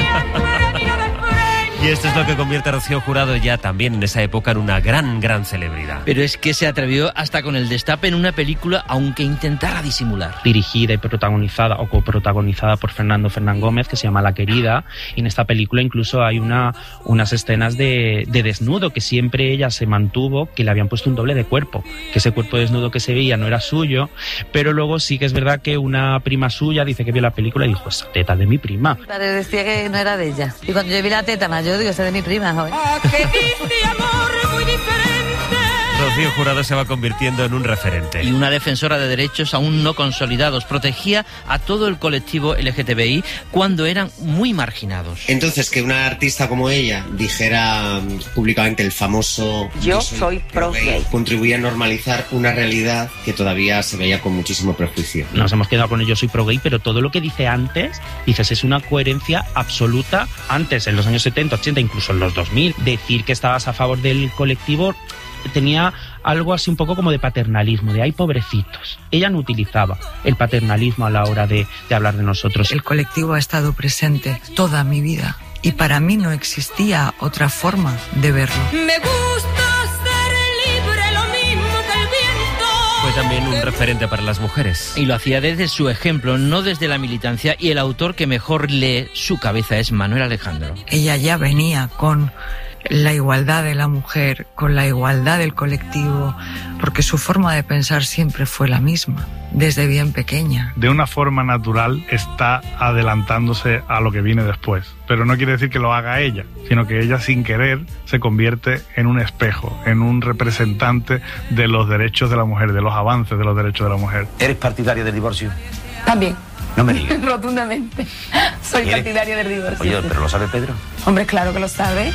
Y esto es lo que convierte a Rocío Jurado ya también en esa época en una gran, gran celebridad. Pero es que se atrevió hasta con el destape en una película, aunque intentara disimular. Dirigida y protagonizada o coprotagonizada por Fernando Fernán Gómez, que se llama La Querida, y en esta película incluso hay una, unas escenas de, de desnudo, que siempre ella se mantuvo, que le habían puesto un doble de cuerpo, que ese cuerpo desnudo que se veía no era suyo, pero luego sí que es verdad que una prima suya dice que vio la película y dijo, esa teta de mi prima. Padre decía que no era de ella, y cuando yo vi la teta mayor, yo digo, esa de mi prima, joder. Rocío Jurado se va convirtiendo en un referente. Y una defensora de derechos aún no consolidados. Protegía a todo el colectivo L G T B I cuando eran muy marginados. Entonces, que una artista como ella dijera públicamente el famoso yo soy pro gay, contribuía a normalizar una realidad que todavía se veía con muchísimo prejuicio. Nos hemos quedado con el yo soy pro gay, pero todo lo que dice antes, dices, es una coherencia absoluta. Antes, en los años setenta, ochenta, incluso en los dos mil, decir que estabas a favor del colectivo tenía algo así un poco como de paternalismo, de ay, pobrecitos. Ella no utilizaba el paternalismo a la hora de, de hablar de nosotros. El colectivo ha estado presente toda mi vida y para mí no existía otra forma de verlo. Me gusta ser libre, lo mismo que el viento. Fue también un referente para las mujeres. Y lo hacía desde su ejemplo, no desde la militancia, y el autor que mejor lee su cabeza es Manuel Alejandro. Ella ya venía con la igualdad de la mujer con la igualdad del colectivo, porque su forma de pensar siempre fue la misma, desde bien pequeña. De una forma natural está adelantándose a lo que viene después, pero no quiere decir que lo haga ella, sino que ella sin querer se convierte en un espejo, en un representante de los derechos de la mujer, de los avances de los derechos de la mujer. ¿Eres partidaria del divorcio? También. No me digas. Rotundamente. Soy ¿Eres? partidaria del divorcio. Oye, ¿pero lo sabe Pedro? Hombre, claro que lo sabe.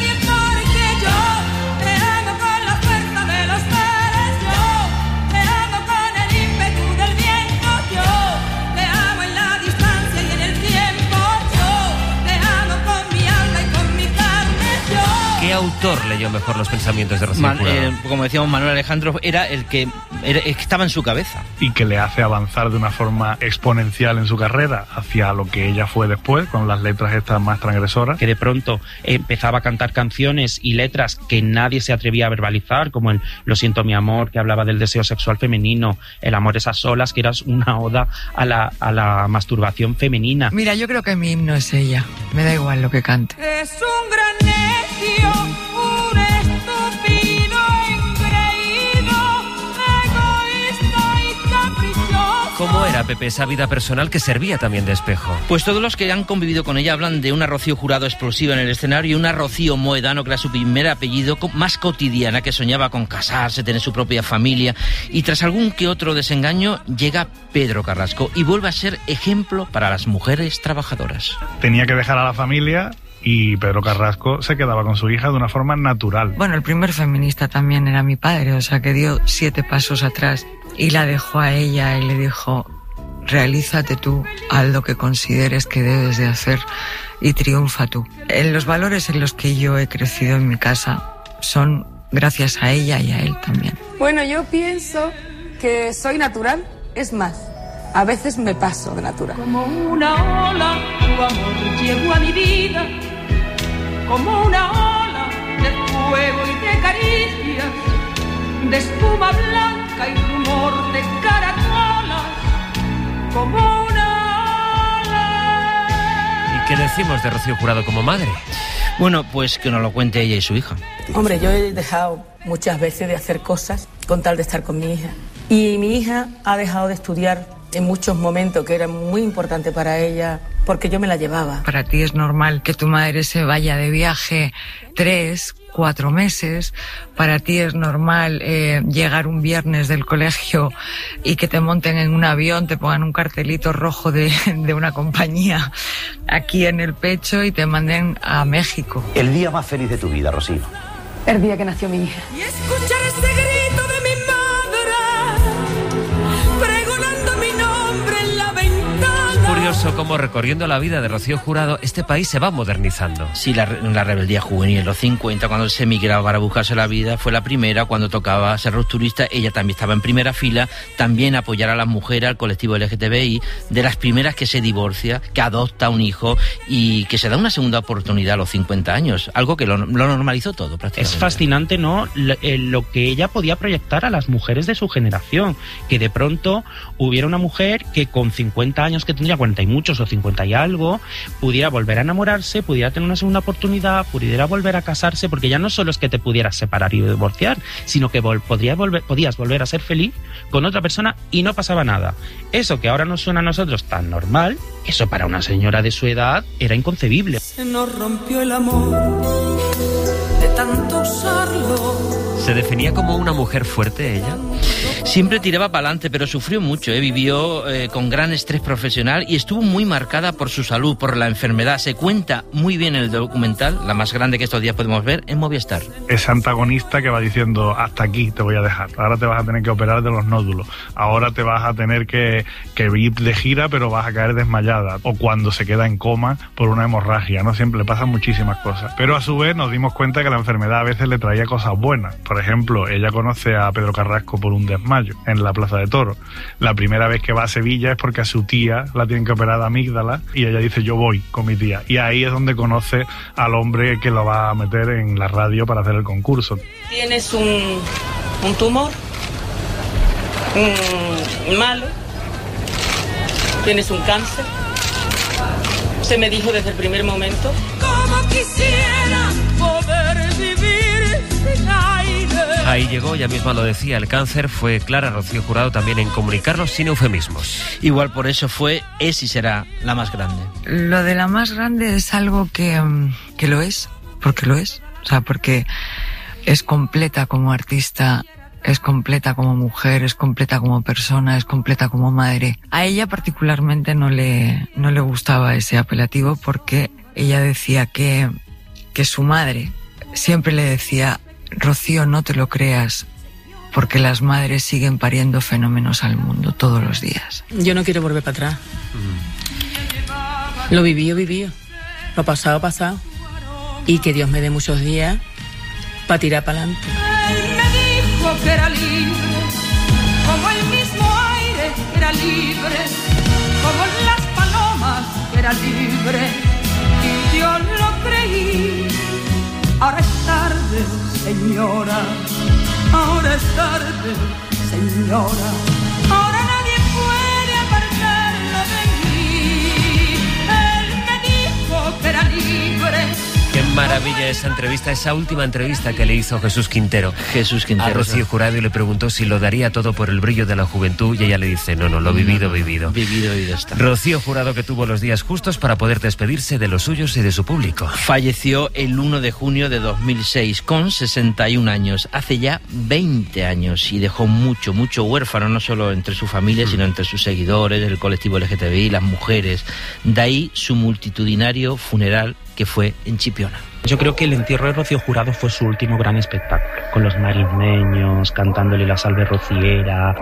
¿Qué autor leyó mejor los pensamientos de Rocío Man, Jurado? eh, como decíamos, Manuel Alejandro era el que, era, el que estaba en su cabeza. Y que le hace avanzar de una forma exponencial en su carrera hacia lo que ella fue después, con las letras estas más transgresoras. Que de pronto empezaba a cantar canciones y letras que nadie se atrevía a verbalizar, como el Lo siento mi amor, que hablaba del deseo sexual femenino, El amor es a solas, que era una oda a la, a la masturbación femenina. Mira, yo creo que mi himno es ella. Me da igual lo que cante. Es un gran necio, un estúpido, engreído, egoísta y caprichoso. ¿Cómo era, Pepe, esa vida personal que servía también de espejo? Pues todos los que han convivido con ella hablan de una Rocío Jurado explosiva en el escenario y una Rocío Moedano, que era su primer apellido, más cotidiana, que soñaba con casarse, tener su propia familia. Y tras algún que otro desengaño, llega Pedro Carrasco y vuelve a ser ejemplo para las mujeres trabajadoras. Tenía que dejar a la familia y Pedro Carrasco se quedaba con su hija de una forma natural. Bueno, el primer feminista también era mi padre, o sea que dio siete pasos atrás y la dejó a ella y le dijo: realízate tú, haz lo que consideres que debes de hacer y triunfa tú. En los valores en los que yo he crecido en mi casa son gracias a ella y a él también. Bueno, yo pienso que soy natural, es más, a veces me paso de natural. Como una ola, tu amor llegó a mi vida, como una ola de fuego y de caricias, de espuma blanca y rumor de caracolas, como una ola. ¿Y qué decimos de Rocío Jurado como madre? Bueno, pues que nos lo cuente ella y su hija. Hombre, yo he dejado muchas veces de hacer cosas con tal de estar con mi hija. Y mi hija ha dejado de estudiar en muchos momentos, que era muy importante para ella, porque yo me la llevaba. Para ti es normal que tu madre se vaya de viaje tres, cuatro meses. Para ti es normal eh, llegar un viernes del colegio y que te monten en un avión, te pongan un cartelito rojo de, de una compañía aquí en el pecho y te manden a México. El día más feliz de tu vida, Rocío. El día que nació mi hija. Y escuchar ese grito de mi madre, pregonando mi nombre en la ventana. Curioso cómo, recorriendo la vida de Rocío Jurado, este país se va modernizando. Sí, la, la rebeldía juvenil en los cincuenta, cuando se emigraba para buscarse la vida, fue la primera. Cuando tocaba ser rupturista, ella también estaba en primera fila, también apoyar a las mujeres, al colectivo L G T B I, de las primeras que se divorcia, que adopta un hijo y que se da una segunda oportunidad a los cincuenta años, algo que lo, lo normalizó todo prácticamente. Es fascinante, ¿no?, lo, eh, lo que ella podía proyectar a las mujeres de su generación, que de pronto hubiera una mujer que con cincuenta años, que tendría cuarenta y muchos o cincuenta y algo, pudiera volver a enamorarse, pudiera tener una segunda oportunidad, pudiera volver a casarse, porque ya no solo es que te pudieras separar y divorciar, sino que vol- podrías, volver, podías volver a ser feliz con otra persona y no pasaba nada. Eso que ahora nos suena a nosotros tan normal, eso para una señora de su edad era inconcebible. Se nos rompió el amor de tanto usarlo. ¿Se definía como una mujer fuerte ella? Siempre tiraba para adelante, pero sufrió mucho, ¿eh? Vivió eh, con gran estrés profesional y estuvo muy marcada por su salud, por la enfermedad. Se cuenta muy bien en el documental, la más grande que estos días podemos ver, en Movistar. Ese antagonista que va diciendo: hasta aquí te voy a dejar, ahora te vas a tener que operar de los nódulos, ahora te vas a tener que, que ir de gira pero vas a caer desmayada, o cuando se queda en coma por una hemorragia, ¿no? Siempre le pasan muchísimas cosas. Pero a su vez nos dimos cuenta que la enfermedad a veces le traía cosas buenas. Por ejemplo, ella conoce a Pedro Carrasco por un desmayo en la Plaza de Toros. La primera vez que va a Sevilla es porque a su tía la tienen que operar de amígdala y ella dice: yo voy con mi tía. Y ahí es donde conoce al hombre que lo va a meter en la radio para hacer el concurso. Tienes un, un tumor mm, malo, tienes un cáncer. Se me dijo desde el primer momento. Como quisiera poder vivir sin aire. Ahí llegó, ella misma lo decía, el cáncer. Fue clara Rocío Jurado también en comunicarlo sin eufemismos. Igual por eso fue, es y será la más grande. Lo de la más grande es algo que, que lo es, porque lo es. O sea, porque es completa como artista, es completa como mujer, es completa como persona, es completa como madre. A ella particularmente no le, no le gustaba ese apelativo porque ella decía que, que su madre siempre le decía: Rocío, no te lo creas, porque las madres siguen pariendo fenómenos al mundo todos los días. Yo no quiero volver para atrás. Mm. Lo viví, viví. Lo pasado, pasado. Y que Dios me dé muchos días para tirar para adelante. Que era libre, como el mismo aire era libre, como las palomas era libre, y yo lo creí. Ahora es tarde, señora, ahora es tarde, señora, ahora nadie puede apartarlo de mí. Él me dijo que era libre. Qué maravilla esa entrevista, esa última entrevista que le hizo Jesús Quintero. Jesús Quintero. A Rocío Jurado y le preguntó si lo daría todo por el brillo de la juventud y ella le dice, no, no, lo vivido, no, vivido. Vivido y ya está. Rocío Jurado, que tuvo los días justos para poder despedirse de los suyos y de su público. Falleció el uno de junio de dos mil seis con sesenta y un años, hace ya veinte años, y dejó mucho, mucho huérfano, no solo entre su familia, mm. sino entre sus seguidores, el colectivo L G T B I, las mujeres. De ahí su multitudinario funeral, que fue en Chipiona. Yo creo que el entierro de Rocío Jurado fue su último gran espectáculo, con los marismeños cantándole la salve rociera.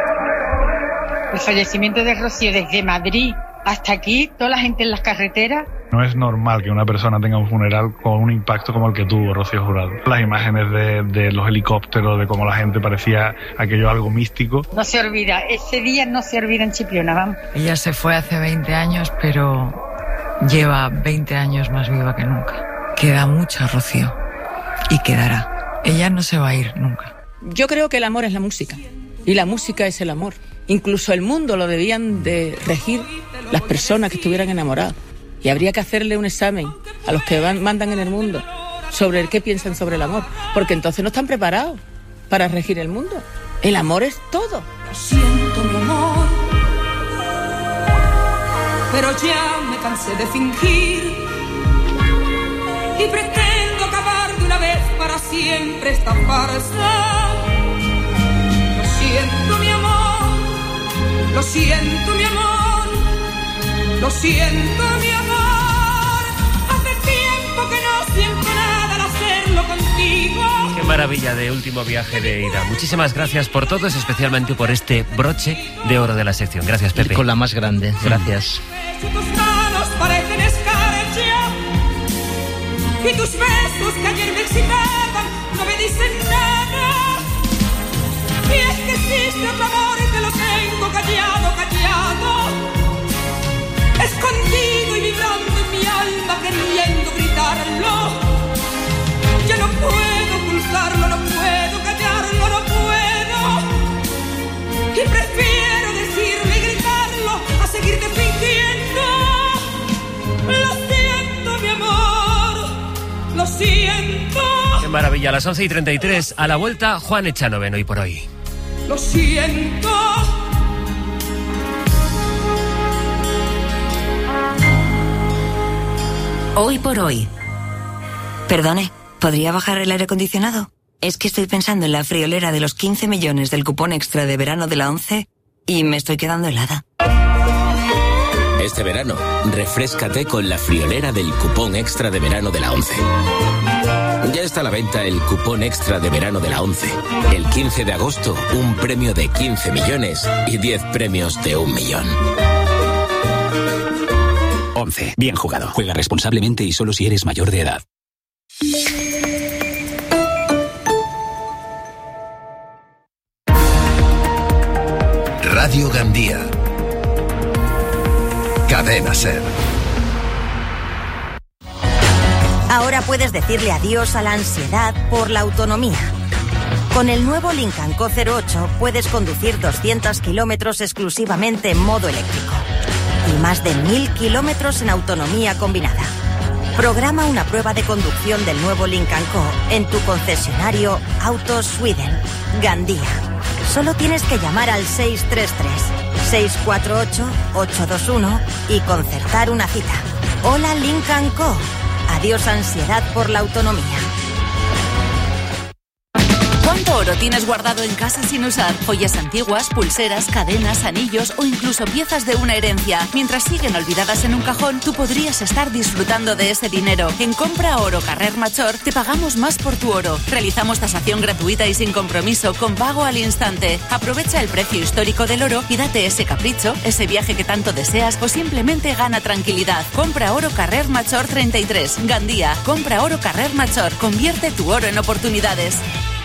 El fallecimiento de Rocío desde Madrid hasta aquí, toda la gente en las carreteras. No es normal que una persona tenga un funeral con un impacto como el que tuvo Rocío Jurado. Las imágenes de, de los helicópteros, de cómo la gente parecía aquello algo místico. No se olvida, ese día no se olvida en Chipiona, vamos. Ella se fue hace veinte años, pero lleva veinte años más viva que nunca. Queda mucho, Rocío, y quedará. Ella no se va a ir nunca. Yo creo que el amor es la música, y la música es el amor. Incluso el mundo lo debían de regir las personas que estuvieran enamoradas. Y habría que hacerle un examen a los que van, mandan en el mundo sobre el qué piensan sobre el amor, porque entonces no están preparados para regir el mundo. El amor es todo. Lo siento, mi amor, pero ya me cansé de fingir y pretendo acabar de una vez para siempre esta farsa. Lo siento, mi amor, lo siento, mi amor, lo siento, mi amor. Hace tiempo que no siento nada al hacerlo contigo. Qué maravilla de último viaje de ida. Muchísimas gracias por todos, especialmente por este broche de oro de la sección. Gracias, Pepe. Con la más grande, gracias. Tus manos parecen escarcha y tus besos que ayer me excitaban no me dicen nada. Y es que existe otro amor que lo tengo callado, callado, escondido y vibrando en mi alma queriendo gritarlo. Yo no puedo ocultarlo, no puedo callarlo, no puedo. Y prefiero decirle y gritarlo a seguirte fingiendo. Lo siento, mi amor, lo siento. Qué maravilla, a las once y treinta y tres, a la vuelta, Juan Echanoven, hoy por hoy. Lo siento. Hoy por hoy. Perdone, ¿podría bajar el aire acondicionado? Es que estoy pensando en la friolera de los quince millones del cupón extra de verano de la ONCE y me estoy quedando helada. Este verano, refréscate con la friolera del cupón extra de verano de la ONCE. Ya está a la venta el cupón extra de verano de la ONCE. El quince de agosto, un premio de quince millones y diez premios de un millón. ONCE. Bien jugado. Juega responsablemente y solo si eres mayor de edad. Radio Gandía. Cadena SER. Ahora puedes decirle adiós a la ansiedad por la autonomía. Con el nuevo Lincoln Co cero ocho puedes conducir doscientos kilómetros exclusivamente en modo eléctrico y más de mil kilómetros en autonomía combinada. Programa una prueba de conducción del nuevo Lincoln Co. en tu concesionario Autos Sweden, Gandía. Solo tienes que llamar al seis tres tres, seis cuatro ocho, ocho dos uno y concertar una cita. Hola Lincoln Co. Adiós ansiedad por la autonomía. ¿Cuánto oro tienes guardado en casa sin usar? Joyas antiguas, pulseras, cadenas, anillos o incluso piezas de una herencia. Mientras siguen olvidadas en un cajón, tú podrías estar disfrutando de ese dinero. En Compra Oro Carrer Major te pagamos más por tu oro. Realizamos tasación gratuita y sin compromiso, con pago al instante. Aprovecha el precio histórico del oro y date ese capricho, ese viaje que tanto deseas o simplemente gana tranquilidad. Compra Oro Carrer Major treinta y tres, Gandía. Compra Oro Carrer Major. Convierte tu oro en oportunidades.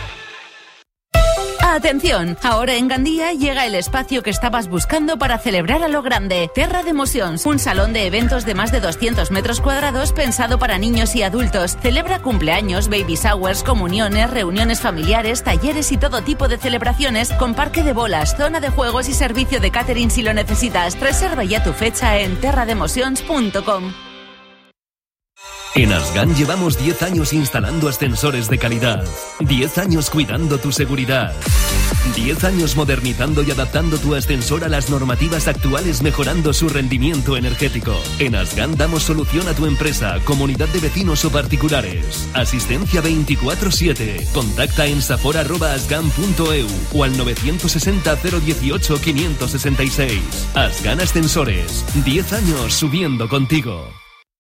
Atención, ahora en Gandía llega el espacio que estabas buscando para celebrar a lo grande. Terra de Emocions, un salón de eventos de más de doscientos metros cuadrados pensado para niños y adultos. Celebra cumpleaños, baby showers, comuniones, reuniones familiares, talleres y todo tipo de celebraciones con parque de bolas, zona de juegos y servicio de catering si lo necesitas. Reserva ya tu fecha en terra de emocions punto com. En Asgan llevamos diez años instalando ascensores de calidad, diez años cuidando tu seguridad, diez años modernizando y adaptando tu ascensor a las normativas actuales, mejorando su rendimiento energético. En Asgan damos solución a tu empresa, comunidad de vecinos o particulares. Asistencia veinticuatro siete. Contacta en safor arroba asgan punto e u o al nueve seis cero, cero dieciocho, quinientos sesenta y seis. Asgan Ascensores, diez años subiendo contigo.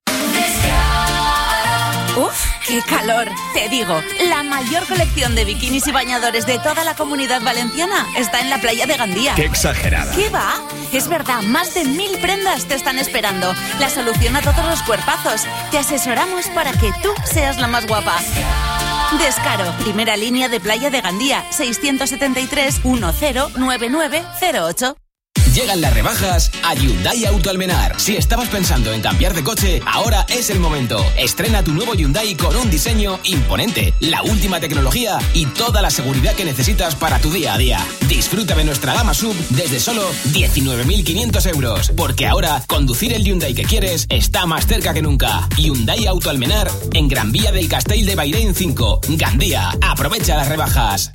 ¡Uf! ¡Qué calor! Te digo, la mayor colección de bikinis y bañadores de toda la Comunidad Valenciana está en la playa de Gandía. ¡Qué exagerada! ¿Qué va? Es verdad, más de mil prendas te están esperando. La solución a todos los cuerpazos. Te asesoramos para que tú seas la más guapa. Descaro, primera línea de playa de Gandía, seiscientos setenta y tres, diez, noventa y nueve cero ocho. Llegan las rebajas a Hyundai Auto Almenar. Si estabas pensando en cambiar de coche, ahora es el momento. Estrena tu nuevo Hyundai con un diseño imponente, la última tecnología y toda la seguridad que necesitas para tu día a día. Disfruta de nuestra gama sub desde solo diecinueve mil quinientos euros. Porque ahora, conducir el Hyundai que quieres está más cerca que nunca. Hyundai Auto Almenar en Gran Vía del Castell de Bairén cinco, Gandía. Aprovecha las rebajas.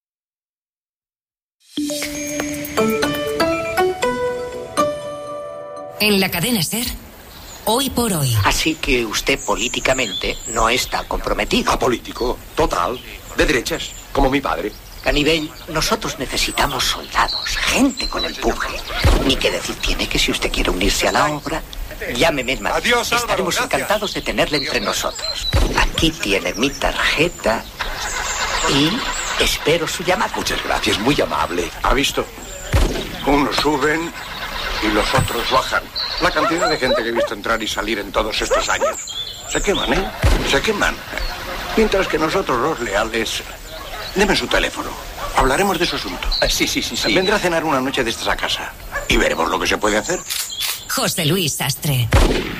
En la cadena SER, hoy por hoy. Así que usted políticamente no está comprometido. Apolítico, total, de derechas, como mi padre. Canibel, nosotros necesitamos soldados, gente con empuje. Ni que decir tiene que si usted quiere unirse a la obra, llámeme en Madrid. Adiós, Álvaro, estaremos gracias. encantados de tenerle entre nosotros. Aquí tiene mi tarjeta y espero su llamada. Muchas gracias, muy amable. ¿Ha visto? Unos suben y los otros bajan. La cantidad de gente que he visto entrar y salir en todos estos años. Se queman, ¿eh? Se queman. Mientras que nosotros los leales... Deme su teléfono. Hablaremos de su asunto. Sí, sí, sí, sí. Vendrá a cenar una noche de estas a casa. Y veremos lo que se puede hacer. José Luis Sastre.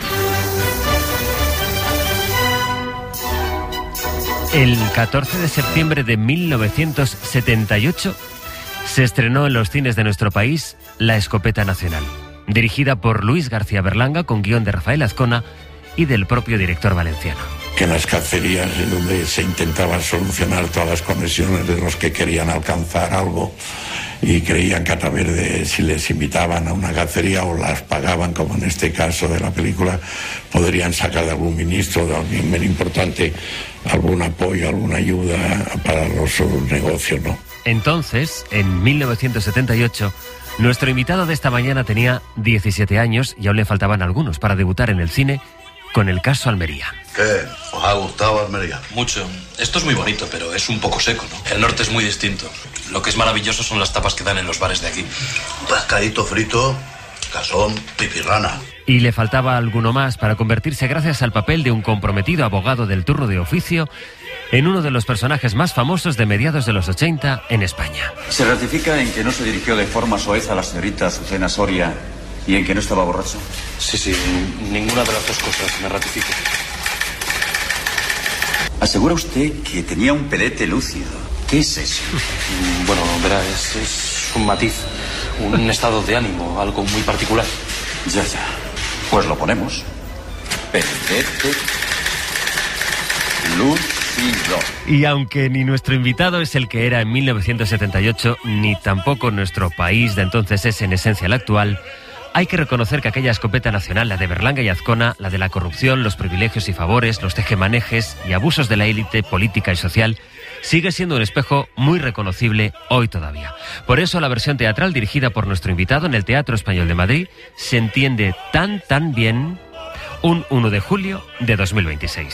El catorce de septiembre de mil novecientos setenta y ocho se estrenó en los cines de nuestro país La Escopeta Nacional, dirigida por Luis García Berlanga con guión de Rafael Azcona y del propio director valenciano. Que en las cacerías en donde se intentaban solucionar todas las conexiones de los que querían alcanzar algo y creían que a través de si les invitaban a una cacería o las pagaban, como en este caso de la película, podrían sacar de algún ministro, de alguien muy importante, algún apoyo, alguna ayuda para los sus negocios, ¿no? Entonces, en mil novecientos setenta y ocho, nuestro invitado de esta mañana tenía diecisiete años y aún le faltaban algunos para debutar en el cine con El caso Almería. ¿Qué? ¿Os ha gustado Almería? Mucho. Esto es muy bonito, pero es un poco seco, ¿no? El norte es muy distinto. Lo que es maravilloso son las tapas que dan en los bares de aquí. Pescadito frito, casón, pipirrana. Y le faltaba alguno más para convertirse, gracias al papel de un comprometido abogado del turno de oficio, en uno de los personajes más famosos de mediados de los ochenta en España. ¿Se ratifica en que no se dirigió de forma soez a la señorita Azucena Soria y en que no estaba borracho? Sí, sí, ninguna de las dos cosas, me ratifico. ¿Asegura usted que tenía un pedete lúcido? ¿Qué es eso? Bueno, verá, es, es un matiz, un estado de ánimo, algo muy particular. Ya, ya. Pues lo ponemos. perderte lúcido. Y aunque ni nuestro invitado es el que era en mil novecientos setenta y ocho, ni tampoco nuestro país de entonces es en esencia el actual, hay que reconocer que aquella escopeta nacional, la de Berlanga y Azcona, la de la corrupción, los privilegios y favores, los tejemanejes y abusos de la élite política y social, sigue siendo un espejo muy reconocible hoy todavía. Por eso la versión teatral dirigida por nuestro invitado en el Teatro Español de Madrid se entiende tan tan bien un uno de julio de dos mil veintiséis.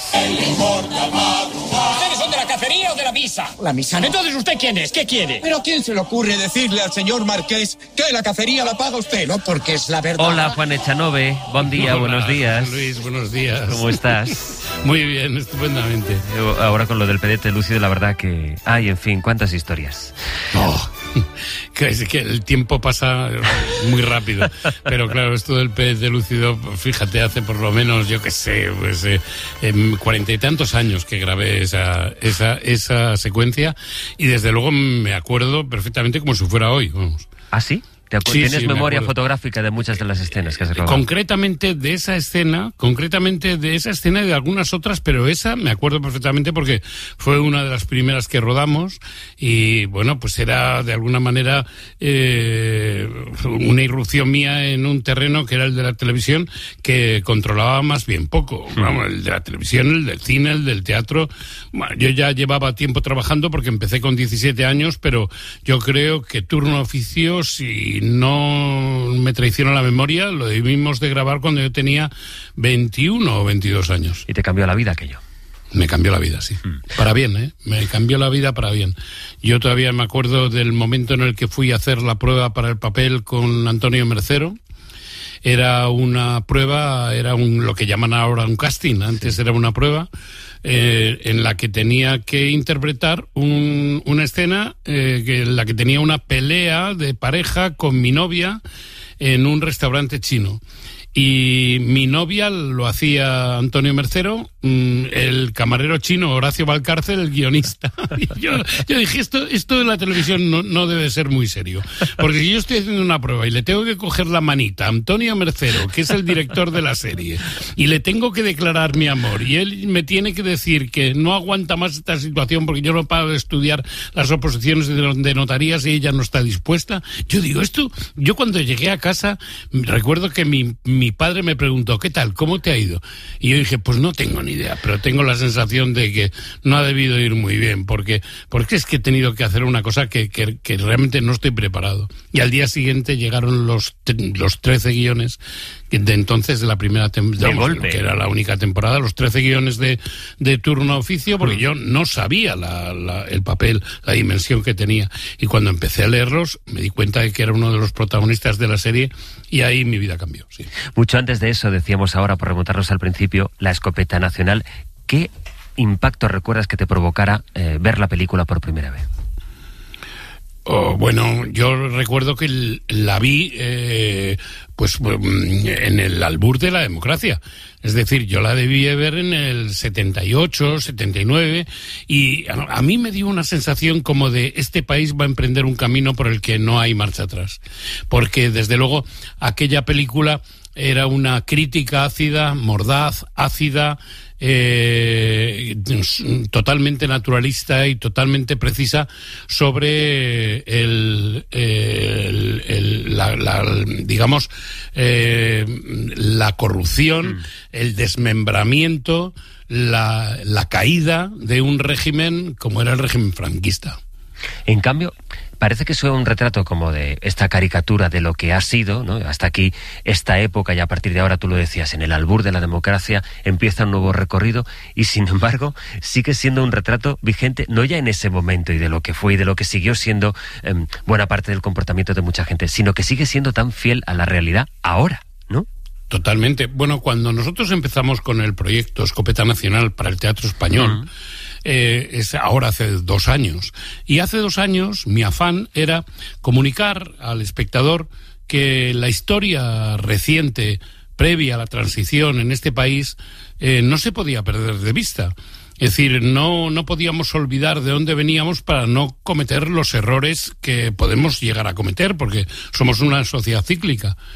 ¿Ustedes son de la cacería o de la misa? La misa no. Entonces, ¿usted quién es? ¿Qué quiere? ¿Pero a quién se le ocurre decirle al señor Marqués que la cacería la paga usted, no? Porque es la verdad. Hola, Juan Echanove. Buen día, Hola, buenos días. Luis, buenos días. ¿Cómo estás? Muy bien, estupendamente. Ahora con lo del pedete lúcido, la verdad que... Ay, en fin, cuántas historias. Oh, que es que el tiempo pasa muy rápido. Pero claro, esto del pedete lúcido, fíjate, hace por lo menos, yo qué sé, pues eh, cuarenta y tantos años que grabé esa, esa, esa secuencia, y desde luego me acuerdo perfectamente como si fuera hoy, vamos. ¿Ah, sí? Sí, ¿Tienes sí, memoria fotográfica de muchas de las escenas que has grabado? Concretamente de esa escena, concretamente de esa escena y de algunas otras, pero esa me acuerdo perfectamente porque fue una de las primeras que rodamos y, bueno, pues era de alguna manera eh, una irrupción mía en un terreno que era el de la televisión, que controlaba más bien poco. Mm. Vamos, el de la televisión, el del cine, el del teatro. Bueno, yo ya llevaba tiempo trabajando porque empecé con diecisiete años, pero yo creo que turno oficio, si no me traiciona la memoria, lo debimos de grabar cuando yo tenía veintiuno o veintidós años. ¿Y te cambió la vida aquello? Me cambió la vida, sí. Mm. Para bien, ¿eh? Me cambió la vida para bien. Yo todavía me acuerdo del momento en el que fui a hacer la prueba para el papel con Antonio Mercero. Era una prueba, era un, lo que llaman ahora un casting, antes era una prueba eh, en la que tenía que interpretar un, una escena eh, que, en la que tenía una pelea de pareja con mi novia en un restaurante chino. Y mi novia lo hacía Antonio Mercero, el camarero chino Horacio Valcárcel, el guionista. Y yo, yo dije, esto, esto de la televisión no, no debe ser muy serio. Porque si yo estoy haciendo una prueba y le tengo que coger la manita a Antonio Mercero, que es el director de la serie, y le tengo que declarar mi amor, y él me tiene que decir que no aguanta más esta situación porque yo no paro de estudiar las oposiciones de, de notarías y ella no está dispuesta. Yo digo, esto, yo cuando llegué a casa, recuerdo que mi, mi Mi padre me preguntó, ¿qué tal? ¿Cómo te ha ido? Y yo dije, pues no tengo ni idea, pero tengo la sensación de que no ha debido ir muy bien, porque, porque es que he tenido que hacer una cosa que, que, que realmente no estoy preparado. Y al día siguiente llegaron los, los trece guiones de entonces de la primera temporada, que era la única temporada, los trece guiones de, de turno oficio, porque yo no sabía la, la, el papel, la dimensión que tenía. Y cuando empecé a leerlos, me di cuenta de que era uno de los protagonistas de la serie, y ahí mi vida cambió, sí. Mucho antes de eso, decíamos ahora, por remontarnos al principio, la escopeta nacional. ¿Qué impacto recuerdas que te provocara eh, ver la película por primera vez? Oh, bueno, yo recuerdo que la vi eh, pues en el albur de la democracia. Es decir, yo la debí ver en el setenta y ocho, setenta y nueve, y a, a mí me dio una sensación como de este país va a emprender un camino por el que no hay marcha atrás. Porque, desde luego, aquella película era una crítica ácida, mordaz, ácida, eh, totalmente naturalista y totalmente precisa sobre el, el, el la, la, digamos, eh, la corrupción, mm. el desmembramiento, la, la caída de un régimen como era el régimen franquista. En cambio, parece que es un retrato como de esta caricatura de lo que ha sido, ¿no? Hasta aquí esta época, y a partir de ahora, tú lo decías, en el albur de la democracia empieza un nuevo recorrido, y sin embargo sigue siendo un retrato vigente, no ya en ese momento y de lo que fue y de lo que siguió siendo eh, buena parte del comportamiento de mucha gente, sino que sigue siendo tan fiel a la realidad ahora, ¿no? Totalmente. Bueno, cuando nosotros empezamos con el proyecto Escopeta Nacional para el Teatro Español, uh-huh. Eh, es ahora hace dos años. Y hace dos años mi afán era comunicar al espectador que la historia reciente, previa a la transición en este país, eh, no se podía perder de vista. Es decir, no, no podíamos olvidar de dónde veníamos para no cometer los errores que podemos llegar a cometer, porque somos una sociedad cíclica.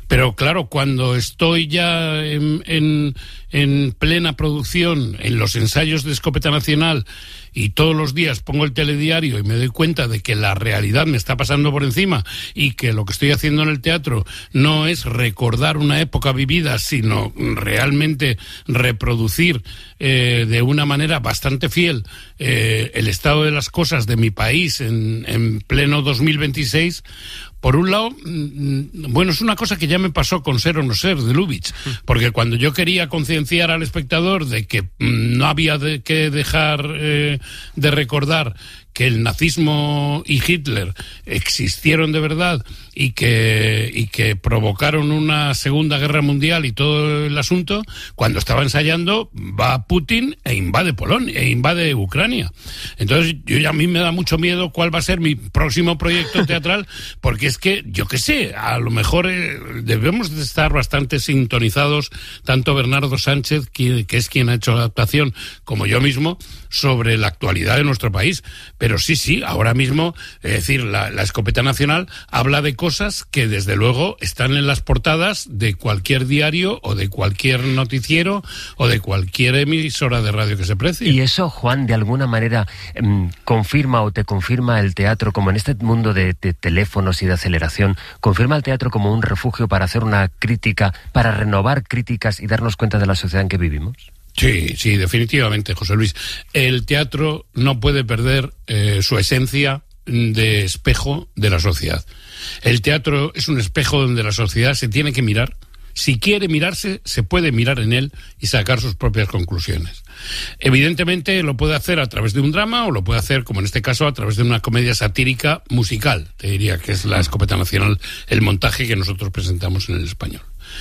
Pero claro, cuando estoy ya en, en, en plena producción, en los ensayos de Escopeta Nacional, y todos los días pongo el telediario y me doy cuenta de que la realidad me está pasando por encima y que lo que estoy haciendo en el teatro no es recordar una época vivida, sino realmente reproducir eh, de una manera bastante fiel eh, el estado de las cosas de mi país en, en pleno dos mil veintiséis. Por un lado, bueno, es una cosa que ya me pasó con Ser o no ser, de Lubitsch, porque cuando yo quería concienciar al espectador de que no había de, que dejar eh, de recordar que el nazismo y Hitler existieron de verdad y que, y que provocaron una segunda guerra mundial y todo el asunto, cuando estaba ensayando va Putin e invade Polonia, e invade Ucrania. Entonces yo, a mí me da mucho miedo cuál va a ser mi próximo proyecto teatral, porque es que, yo qué sé, a lo mejor eh, debemos de estar bastante sintonizados, tanto Bernardo Sánchez, que, que es quien ha hecho la adaptación, como yo mismo, sobre la actualidad de nuestro país. Pero sí, sí, ahora mismo, es decir, la, la Escopeta Nacional habla de cosas que desde luego están en las portadas de cualquier diario o de cualquier noticiero o de cualquier emisora de radio que se precie. Y eso, Juan, de alguna manera eh, confirma o te confirma el teatro, como en este mundo de, de teléfonos y de aceleración, confirma el teatro como un refugio para hacer una crítica, para renovar críticas y darnos cuenta de la sociedad en que vivimos. Sí, sí, definitivamente, José Luis. El teatro no puede perder eh, su esencia de espejo de la sociedad. El teatro es un espejo donde la sociedad se tiene que mirar. Si quiere mirarse, se puede mirar en él y sacar sus propias conclusiones. Evidentemente lo puede hacer a través de un drama o lo puede hacer, como en este caso, a través de una comedia satírica musical. Te diría que es la Escopeta Nacional, el montaje que nosotros presentamos en el Español.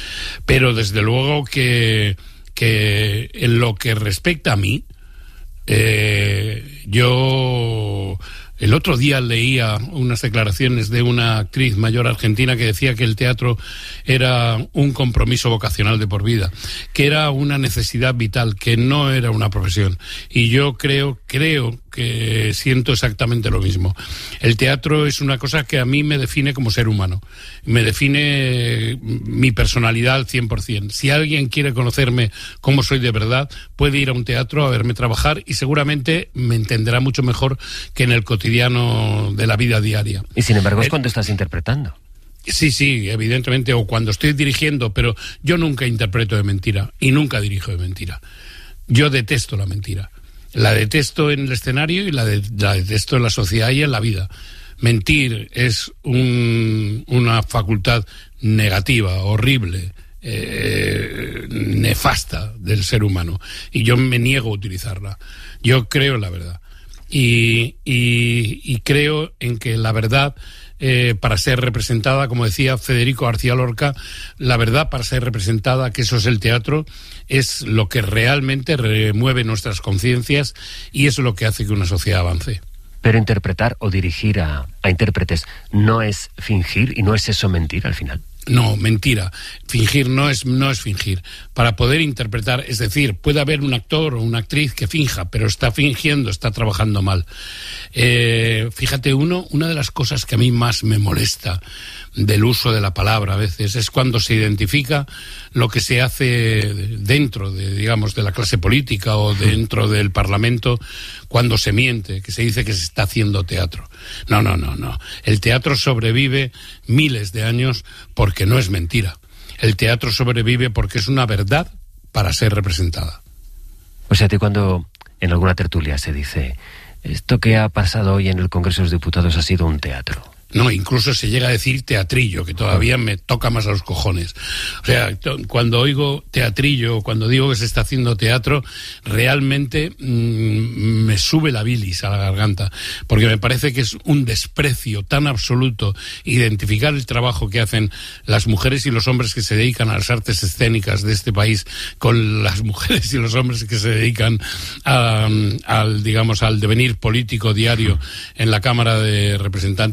Pero desde luego que... que en lo que respecta a mí, eh, yo el otro día leía unas declaraciones de una actriz mayor argentina que decía que el teatro era un compromiso vocacional de por vida, que era una necesidad vital, que no era una profesión. Y yo creo, creo que siento exactamente lo mismo. El teatro es una cosa que a mí me define como ser humano, me define mi personalidad al cien por ciento. Si alguien quiere conocerme cómo soy de verdad, puede ir a un teatro a verme trabajar y seguramente me entenderá mucho mejor que en el cotidiano de la vida diaria. Y sin embargo es eh, cuando estás interpretando. Sí, sí, evidentemente, o cuando estoy dirigiendo, pero yo nunca interpreto de mentira y nunca dirijo de mentira. Yo detesto la mentira. La detesto en el escenario y la, de, la detesto en la sociedad y en la vida. Mentir es un, una facultad negativa, horrible, eh, nefasta del ser humano. Y yo me niego a utilizarla. Yo creo en la verdad. Y, y, y creo en que la verdad, eh, para ser representada, como decía Federico García Lorca, la verdad para ser representada, que eso es el teatro, es lo que realmente remueve nuestras conciencias y es lo que hace que una sociedad avance. Pero interpretar o dirigir a, a intérpretes no es fingir y no es eso mentir al final. No, mentira. Fingir no es, no es fingir. Para poder interpretar, es decir, puede haber un actor o una actriz que finja, pero está fingiendo, está trabajando mal. Eh, fíjate, uno, una de las cosas que a mí más me molesta del uso de la palabra a veces es cuando se identifica lo que se hace dentro de, digamos, de la clase política o dentro del Parlamento, cuando se miente, que se dice que se está haciendo teatro. No, no, no, no. El teatro sobrevive miles de años porque no es mentira. El teatro sobrevive porque es una verdad para ser representada. O sea, a ti cuando en alguna tertulia se dice esto que ha pasado hoy en el Congreso de los Diputados ha sido un teatro. No, incluso se llega a decir teatrillo, que todavía me toca más a los cojones. O sea, cuando oigo teatrillo, cuando digo que se está haciendo teatro, realmente mmm, me sube la bilis a la garganta, porque me parece que es un desprecio tan absoluto identificar el trabajo que hacen las mujeres y los hombres que se dedican a las artes escénicas de este país con las mujeres y los hombres que se dedican a, al, digamos, al devenir político diario en la Cámara de Representantes.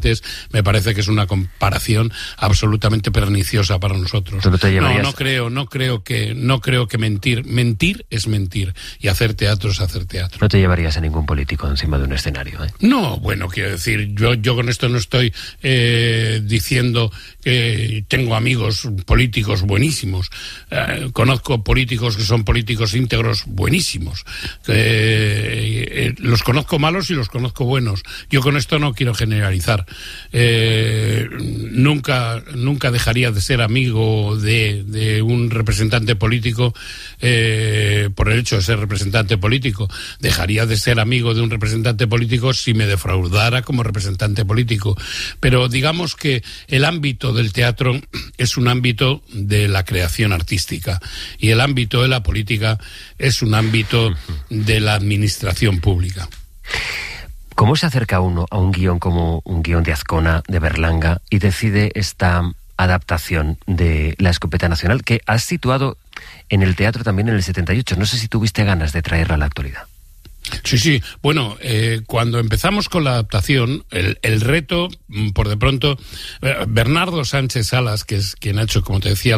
me parece que es una comparación absolutamente perniciosa para nosotros. ¿Tú no te no, llevarías? no creo, no creo que, no creo que mentir, mentir es mentir y hacer teatro es hacer teatro. No te llevarías a ningún político encima de un escenario, ¿eh? No, bueno, quiero decir, yo, yo con esto no estoy eh, diciendo que tengo amigos políticos buenísimos. Eh, conozco políticos que son políticos íntegros buenísimos. Eh, eh, los conozco malos y los conozco buenos. Yo con esto no quiero generalizar. Eh, nunca, nunca dejaría de ser amigo de, de un representante político eh, por el hecho de ser representante político. Dejaría de ser amigo de un representante político si me defraudara como representante político. Pero digamos que el ámbito del teatro es un ámbito de la creación artística y el ámbito de la política es un ámbito de la administración pública. ¿Cómo se acerca uno a un guión como un guión de Azcona, de Berlanga, y decide esta adaptación de La Escopeta Nacional, que has situado en el teatro también en el setenta y ocho? No sé si tuviste ganas de traerla a la actualidad. Sí, sí. Bueno, eh, cuando empezamos con la adaptación, el, el reto, por de pronto, eh, Bernardo Sánchez Salas, que es quien ha hecho, como te decía,